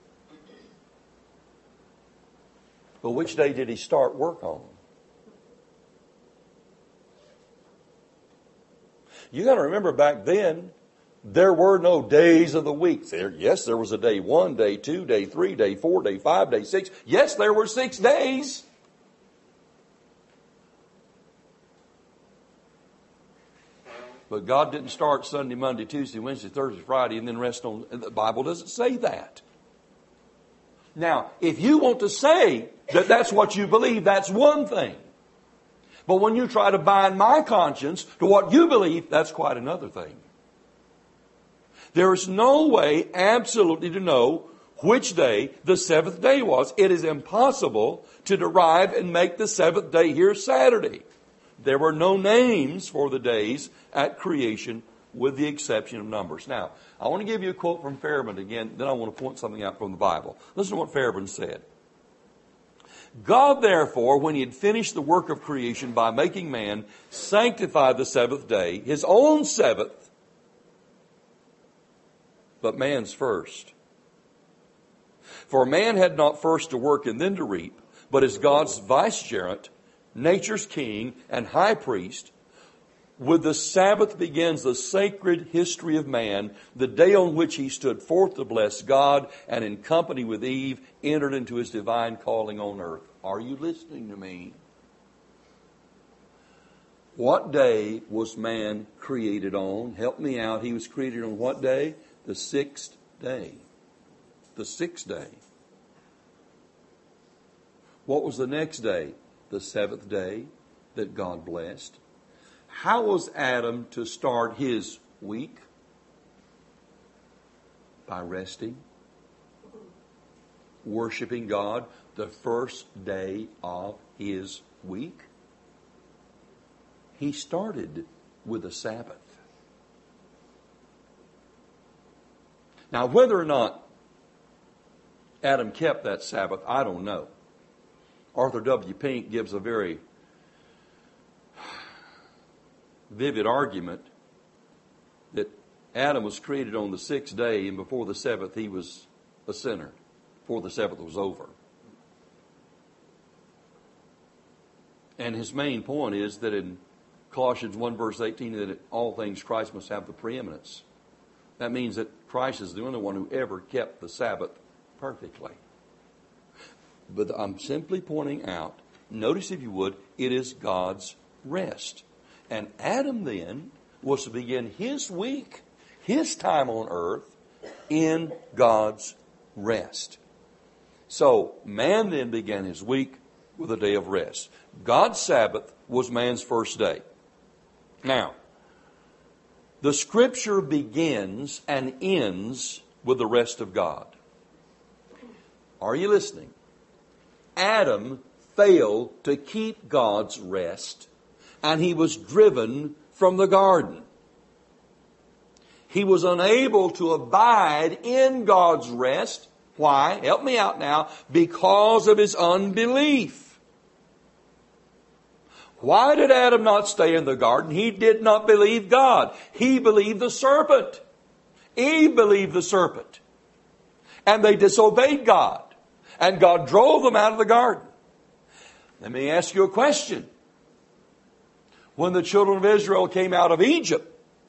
But which day did He start work on? You got to remember back then, there were no days of the week. There, yes, there was a day one, day two, day three, day four, day five, day six. Yes, there were six days. But God didn't start Sunday, Monday, Tuesday, Wednesday, Thursday, Friday, and then rest on. The Bible doesn't say that. Now, if you want to say that that's what you believe, that's one thing. But when you try to bind my conscience to what you believe, that's quite another thing. There is no way absolutely to know which day the seventh day was. It is impossible to derive and make the seventh day here Saturday. There were no names for the days at creation with the exception of Numbers. Now, I want to give you a quote from Fairbairn again, then I want to point something out from the Bible. Listen to what Fairbairn said. God, therefore, when He had finished the work of creation by making man, sanctified the seventh day, His own Sabbath, but man's first. For man had not first to work and then to reap, but as God's vicegerent, nature's king and high priest, with the Sabbath begins the sacred history of man, the day on which he stood forth to bless God and in company with Eve entered into his divine calling on earth. Are you listening to me? What day was man created on? Help me out. He was created on what day? The sixth day. The sixth day. What was the next day? The seventh day that God blessed. How was Adam to start his week? By resting, worshiping God the first day of his week. He started with a Sabbath. Now, whether or not Adam kept that Sabbath, I don't know. Arthur W. Pink gives a very vivid argument that Adam was created on the sixth day, and before the seventh he was a sinner, before the Sabbath was over. And his main point is that in Colossians one verse eighteen, that in all things Christ must have the preeminence. That means that Christ is the only one who ever kept the Sabbath perfectly. But I'm simply pointing out, notice if you would, it is God's rest. And Adam then was to begin his week, his time on earth, in God's rest. So man then began his week with a day of rest. God's Sabbath was man's first day. Now, the Scripture begins and ends with the rest of God. Are you listening? Adam failed to keep God's rest, and he was driven from the garden. He was unable to abide in God's rest. Why? Help me out now. Because of his unbelief. Why did Adam not stay in the garden? He did not believe God. He believed the serpent. Eve believed the serpent. And they disobeyed God. And God drove them out of the garden. Let me ask you a question. When the children of Israel came out of Egypt,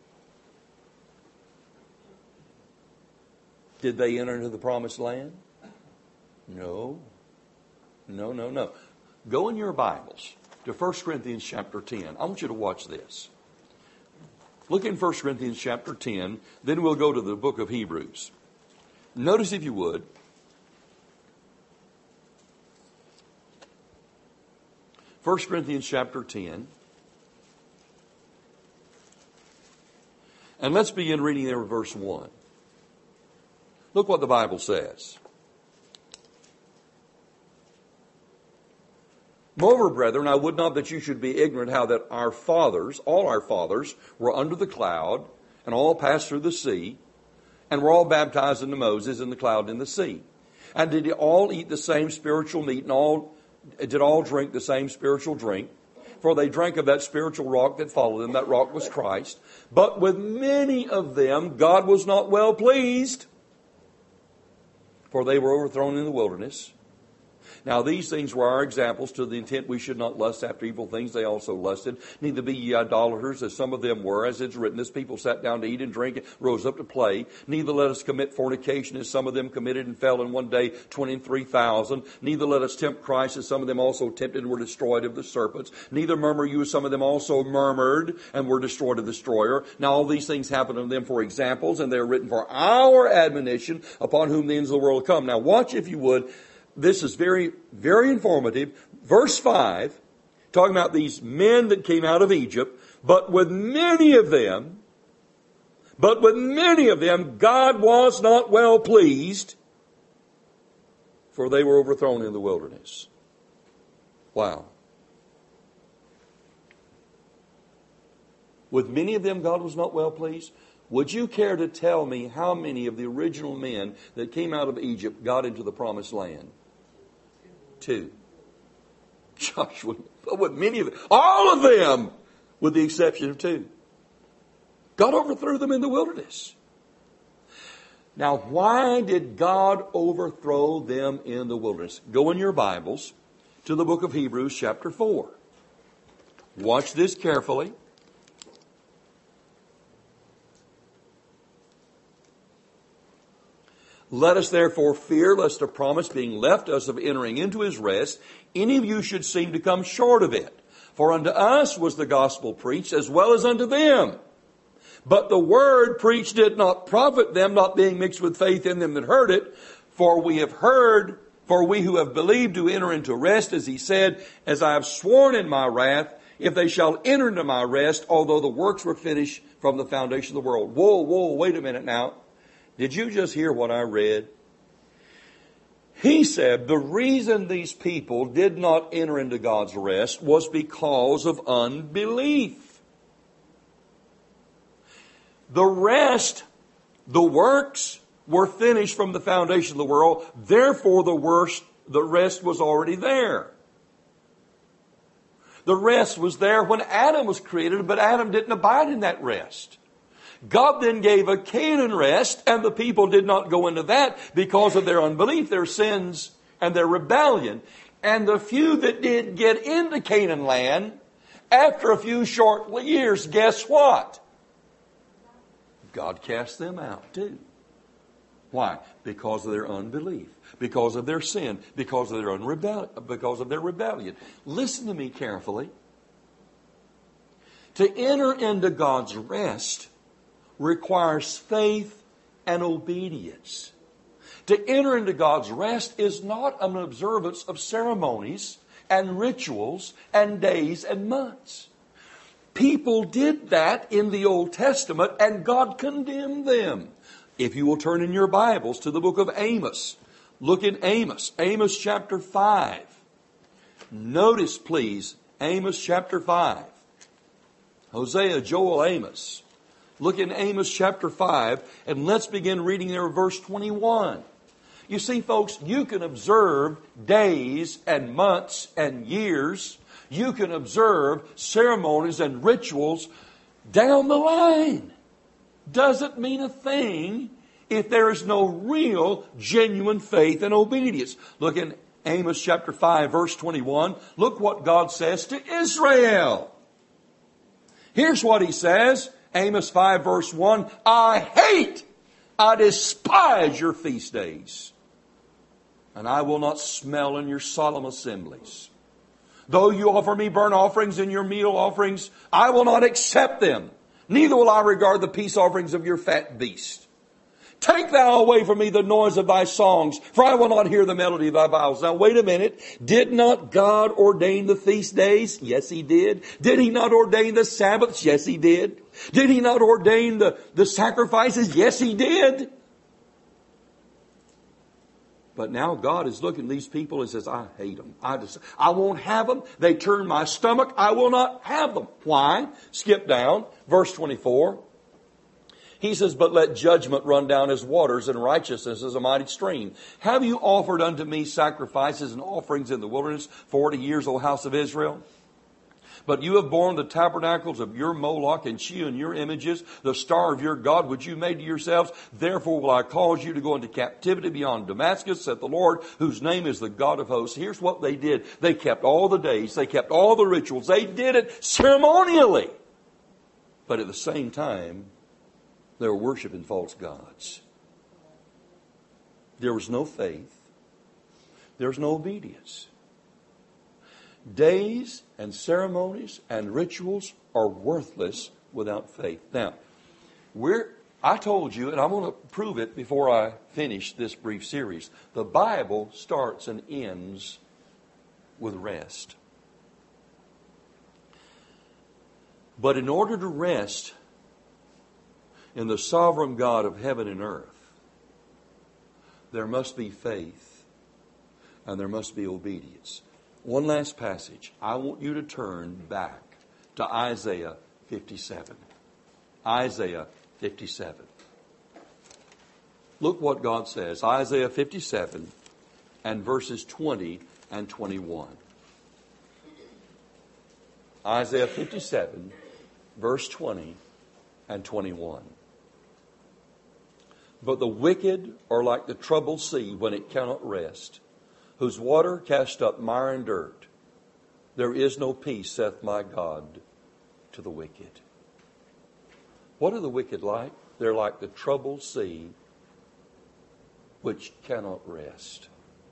did they enter into the promised land? No. No, no, no. Go in your Bibles to First Corinthians chapter ten. I want you to watch this. Look in First Corinthians chapter ten, then we'll go to the book of Hebrews. Notice, if you would, First Corinthians chapter ten. And let's begin reading there with verse one. Look what the Bible says. Moreover, brethren, I would not that you should be ignorant how that our fathers, all our fathers, were under the cloud, and all passed through the sea, and were all baptized into Moses in the cloud and in the sea. And did all eat the same spiritual meat, and all did all drink the same spiritual drink? For they drank of that spiritual rock that followed them. That rock was Christ. But with many of them God was not well pleased, for they were overthrown in the wilderness. Now these things were our examples, to the intent we should not lust after evil things they also lusted. Neither be ye idolaters, as some of them were, as it's written, this people sat down to eat and drink and rose up to play. Neither let us commit fornication, as some of them committed and fell in one day twenty-three thousand. Neither let us tempt Christ, as some of them also tempted and were destroyed of the serpents. Neither murmur you, as some of them also murmured and were destroyed of the destroyer. Now all these things happen to them for examples, and they are written for our admonition, upon whom the ends of the world come. Now watch, if you would. This is very, very informative. Verse five, talking about these men that came out of Egypt, but with many of them, but with many of them, God was not well pleased, for they were overthrown in the wilderness. Wow. With many of them, God was not well pleased. Would you care to tell me how many of the original men that came out of Egypt got into the promised land? Two. Joshua, with many of them, all of them, with the exception of two. God overthrew them in the wilderness. Now, why did God overthrow them in the wilderness? Go in your Bibles to the book of Hebrews chapter four. Watch this carefully. Let us therefore fear lest a promise being left us of entering into his rest, any of you should seem to come short of it. For unto us was the gospel preached as well as unto them. But the word preached did not profit them, not being mixed with faith in them that heard it. For we have heard, for we who have believed do enter into rest, as he said, as I have sworn in my wrath, if they shall enter into my rest, although the works were finished from the foundation of the world. Whoa, whoa, wait a minute now. Did you just hear what I read? He said the reason these people did not enter into God's rest was because of unbelief. The rest, the works were finished from the foundation of the world. Therefore, the worst, the rest was already there. The rest was there when Adam was created, but Adam didn't abide in that rest. God then gave a Canaan rest, and the people did not go into that because of their unbelief, their sins, and their rebellion. And the few that did get into Canaan land, after a few short years, guess what? God cast them out too. Why? Because of their unbelief, because of their sin, because of their unrebel- because of their rebellion. Listen to me carefully. To enter into God's rest requires faith and obedience. To enter into God's rest is not an observance of ceremonies and rituals and days and months. People did that in the Old Testament, and God condemned them. If you will turn in your Bibles to the book of Amos, look in Amos, Amos chapter five. Notice, please, Amos chapter five. Hosea, Joel, Amos. Look in Amos chapter five, and let's begin reading there verse twenty-one. You see, folks, you can observe days and months and years. You can observe ceremonies and rituals down the line. Doesn't mean a thing if there is no real, genuine faith and obedience. Look in Amos chapter five, verse twenty-one. Look what God says to Israel. Here's what he says. Amos five, verse one. I hate, I despise your feast days, and I will not smell in your solemn assemblies. Though you offer me burnt offerings and your meal offerings, I will not accept them. Neither will I regard the peace offerings of your fat beast. Take thou away from me the noise of thy songs, for I will not hear the melody of thy vows. Now wait a minute. Did not God ordain the feast days? Yes, he did. Did he not ordain the Sabbaths? Yes, he did. Did he not ordain the, the sacrifices? Yes, he did. But now God is looking at these people and says, I hate them. I just, I won't have them. They turn my stomach. I will not have them. Why? Skip down. Verse twenty-four. He says, but let judgment run down as waters and righteousness as a mighty stream. Have you offered unto me sacrifices and offerings in the wilderness forty years, O house of Israel? But you have borne the tabernacles of your Moloch and shewn your images, the star of your God, which you made to yourselves. Therefore will I cause you to go into captivity beyond Damascus, saith the Lord, whose name is the God of hosts. Here's what they did. They kept all the days. They kept all the rituals. They did it ceremonially. But at the same time, they were worshiping false gods. There was no faith. There was no obedience. Days and ceremonies and rituals are worthless without faith. Now, we're, I told you, and I'm going to prove it before I finish this brief series, the Bible starts and ends with rest. But in order to rest in the sovereign God of heaven and earth, there must be faith and there must be obedience. One last passage. I want you to turn back to Isaiah fifty-seven. Isaiah fifty-seven. Look what God says. Isaiah fifty-seven and verses twenty and twenty-one. Isaiah fifty-seven, verse twenty and twenty-one. But the wicked are like the troubled sea when it cannot rest, whose water cast up mire and dirt. There is no peace, saith my God, to the wicked. What are the wicked like? They're like the troubled sea which cannot rest.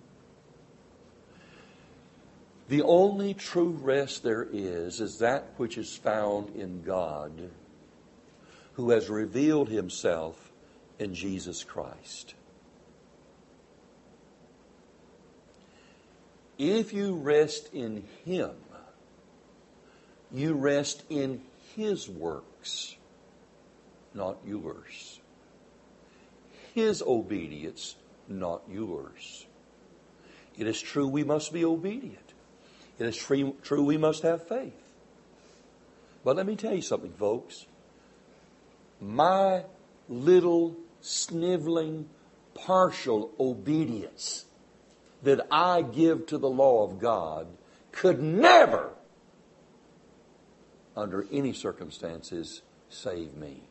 The only true rest there is is that which is found in God, who has revealed himself in Jesus Christ. If you rest in him, you rest in his works, not yours. His obedience, not yours. It is true we must be obedient. It is true, true we must have faith. But let me tell you something, folks. My little sniveling, partial obedience that I give to the law of God could never, under any circumstances, save me.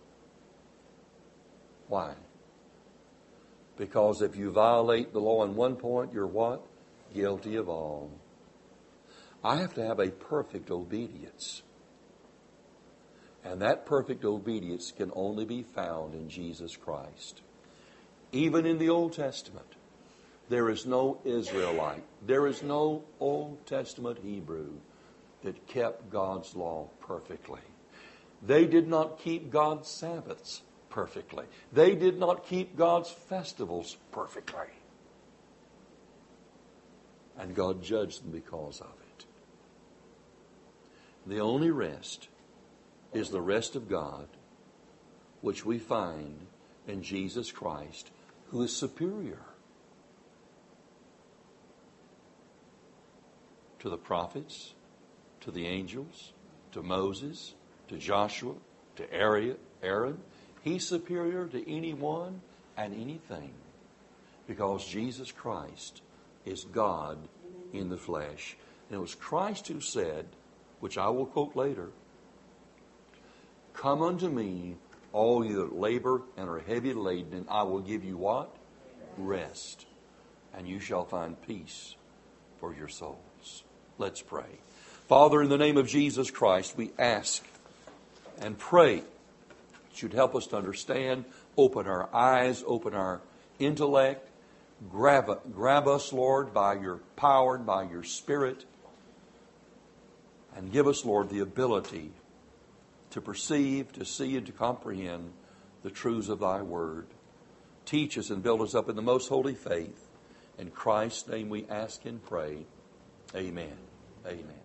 Why? Because if you violate the law in one point, you're what? Guilty of all. I have to have a perfect obedience. And that perfect obedience can only be found in Jesus Christ. Even in the Old Testament, there is no Israelite, there is no Old Testament Hebrew that kept God's law perfectly. They did not keep God's Sabbaths perfectly. They did not keep God's festivals perfectly. And God judged them because of it. The only rest is the rest of God, which we find in Jesus Christ, who is superior to the prophets, to the angels, to Moses, to Joshua, to Aaron. He's superior to anyone and anything, because Jesus Christ is God in the flesh. And it was Christ who said, which I will quote later, "Come unto me, all you that labor and are heavy laden, and I will give you" what? Rest. And you shall find peace for your souls. Let's pray. Father, in the name of Jesus Christ, we ask and pray that you'd help us to understand, open our eyes, open our intellect, grab, grab us, Lord, by your power and by your Spirit, and give us, Lord, the ability to perceive, to see, and to comprehend the truths of thy word. Teach us and build us up in the most holy faith. In Christ's name we ask and pray. Amen. Amen.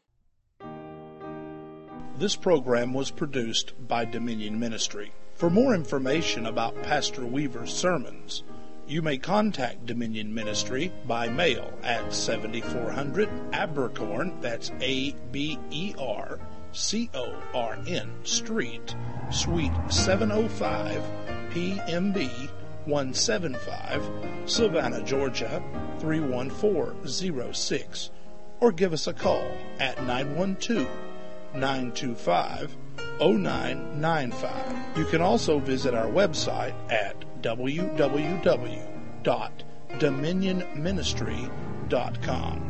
This program was produced by Dominion Ministry. For more information about Pastor Weaver's sermons, you may contact Dominion Ministry by mail at seventy-four hundred Abercorn, that's A B E R C O R N Street, Suite seven oh five, P M B one seventy-five, Savannah, Georgia three one four zero six, or give us a call at nine one two, nine two five, zero nine nine five. You can also visit our website at w w w dot dominion ministry dot com.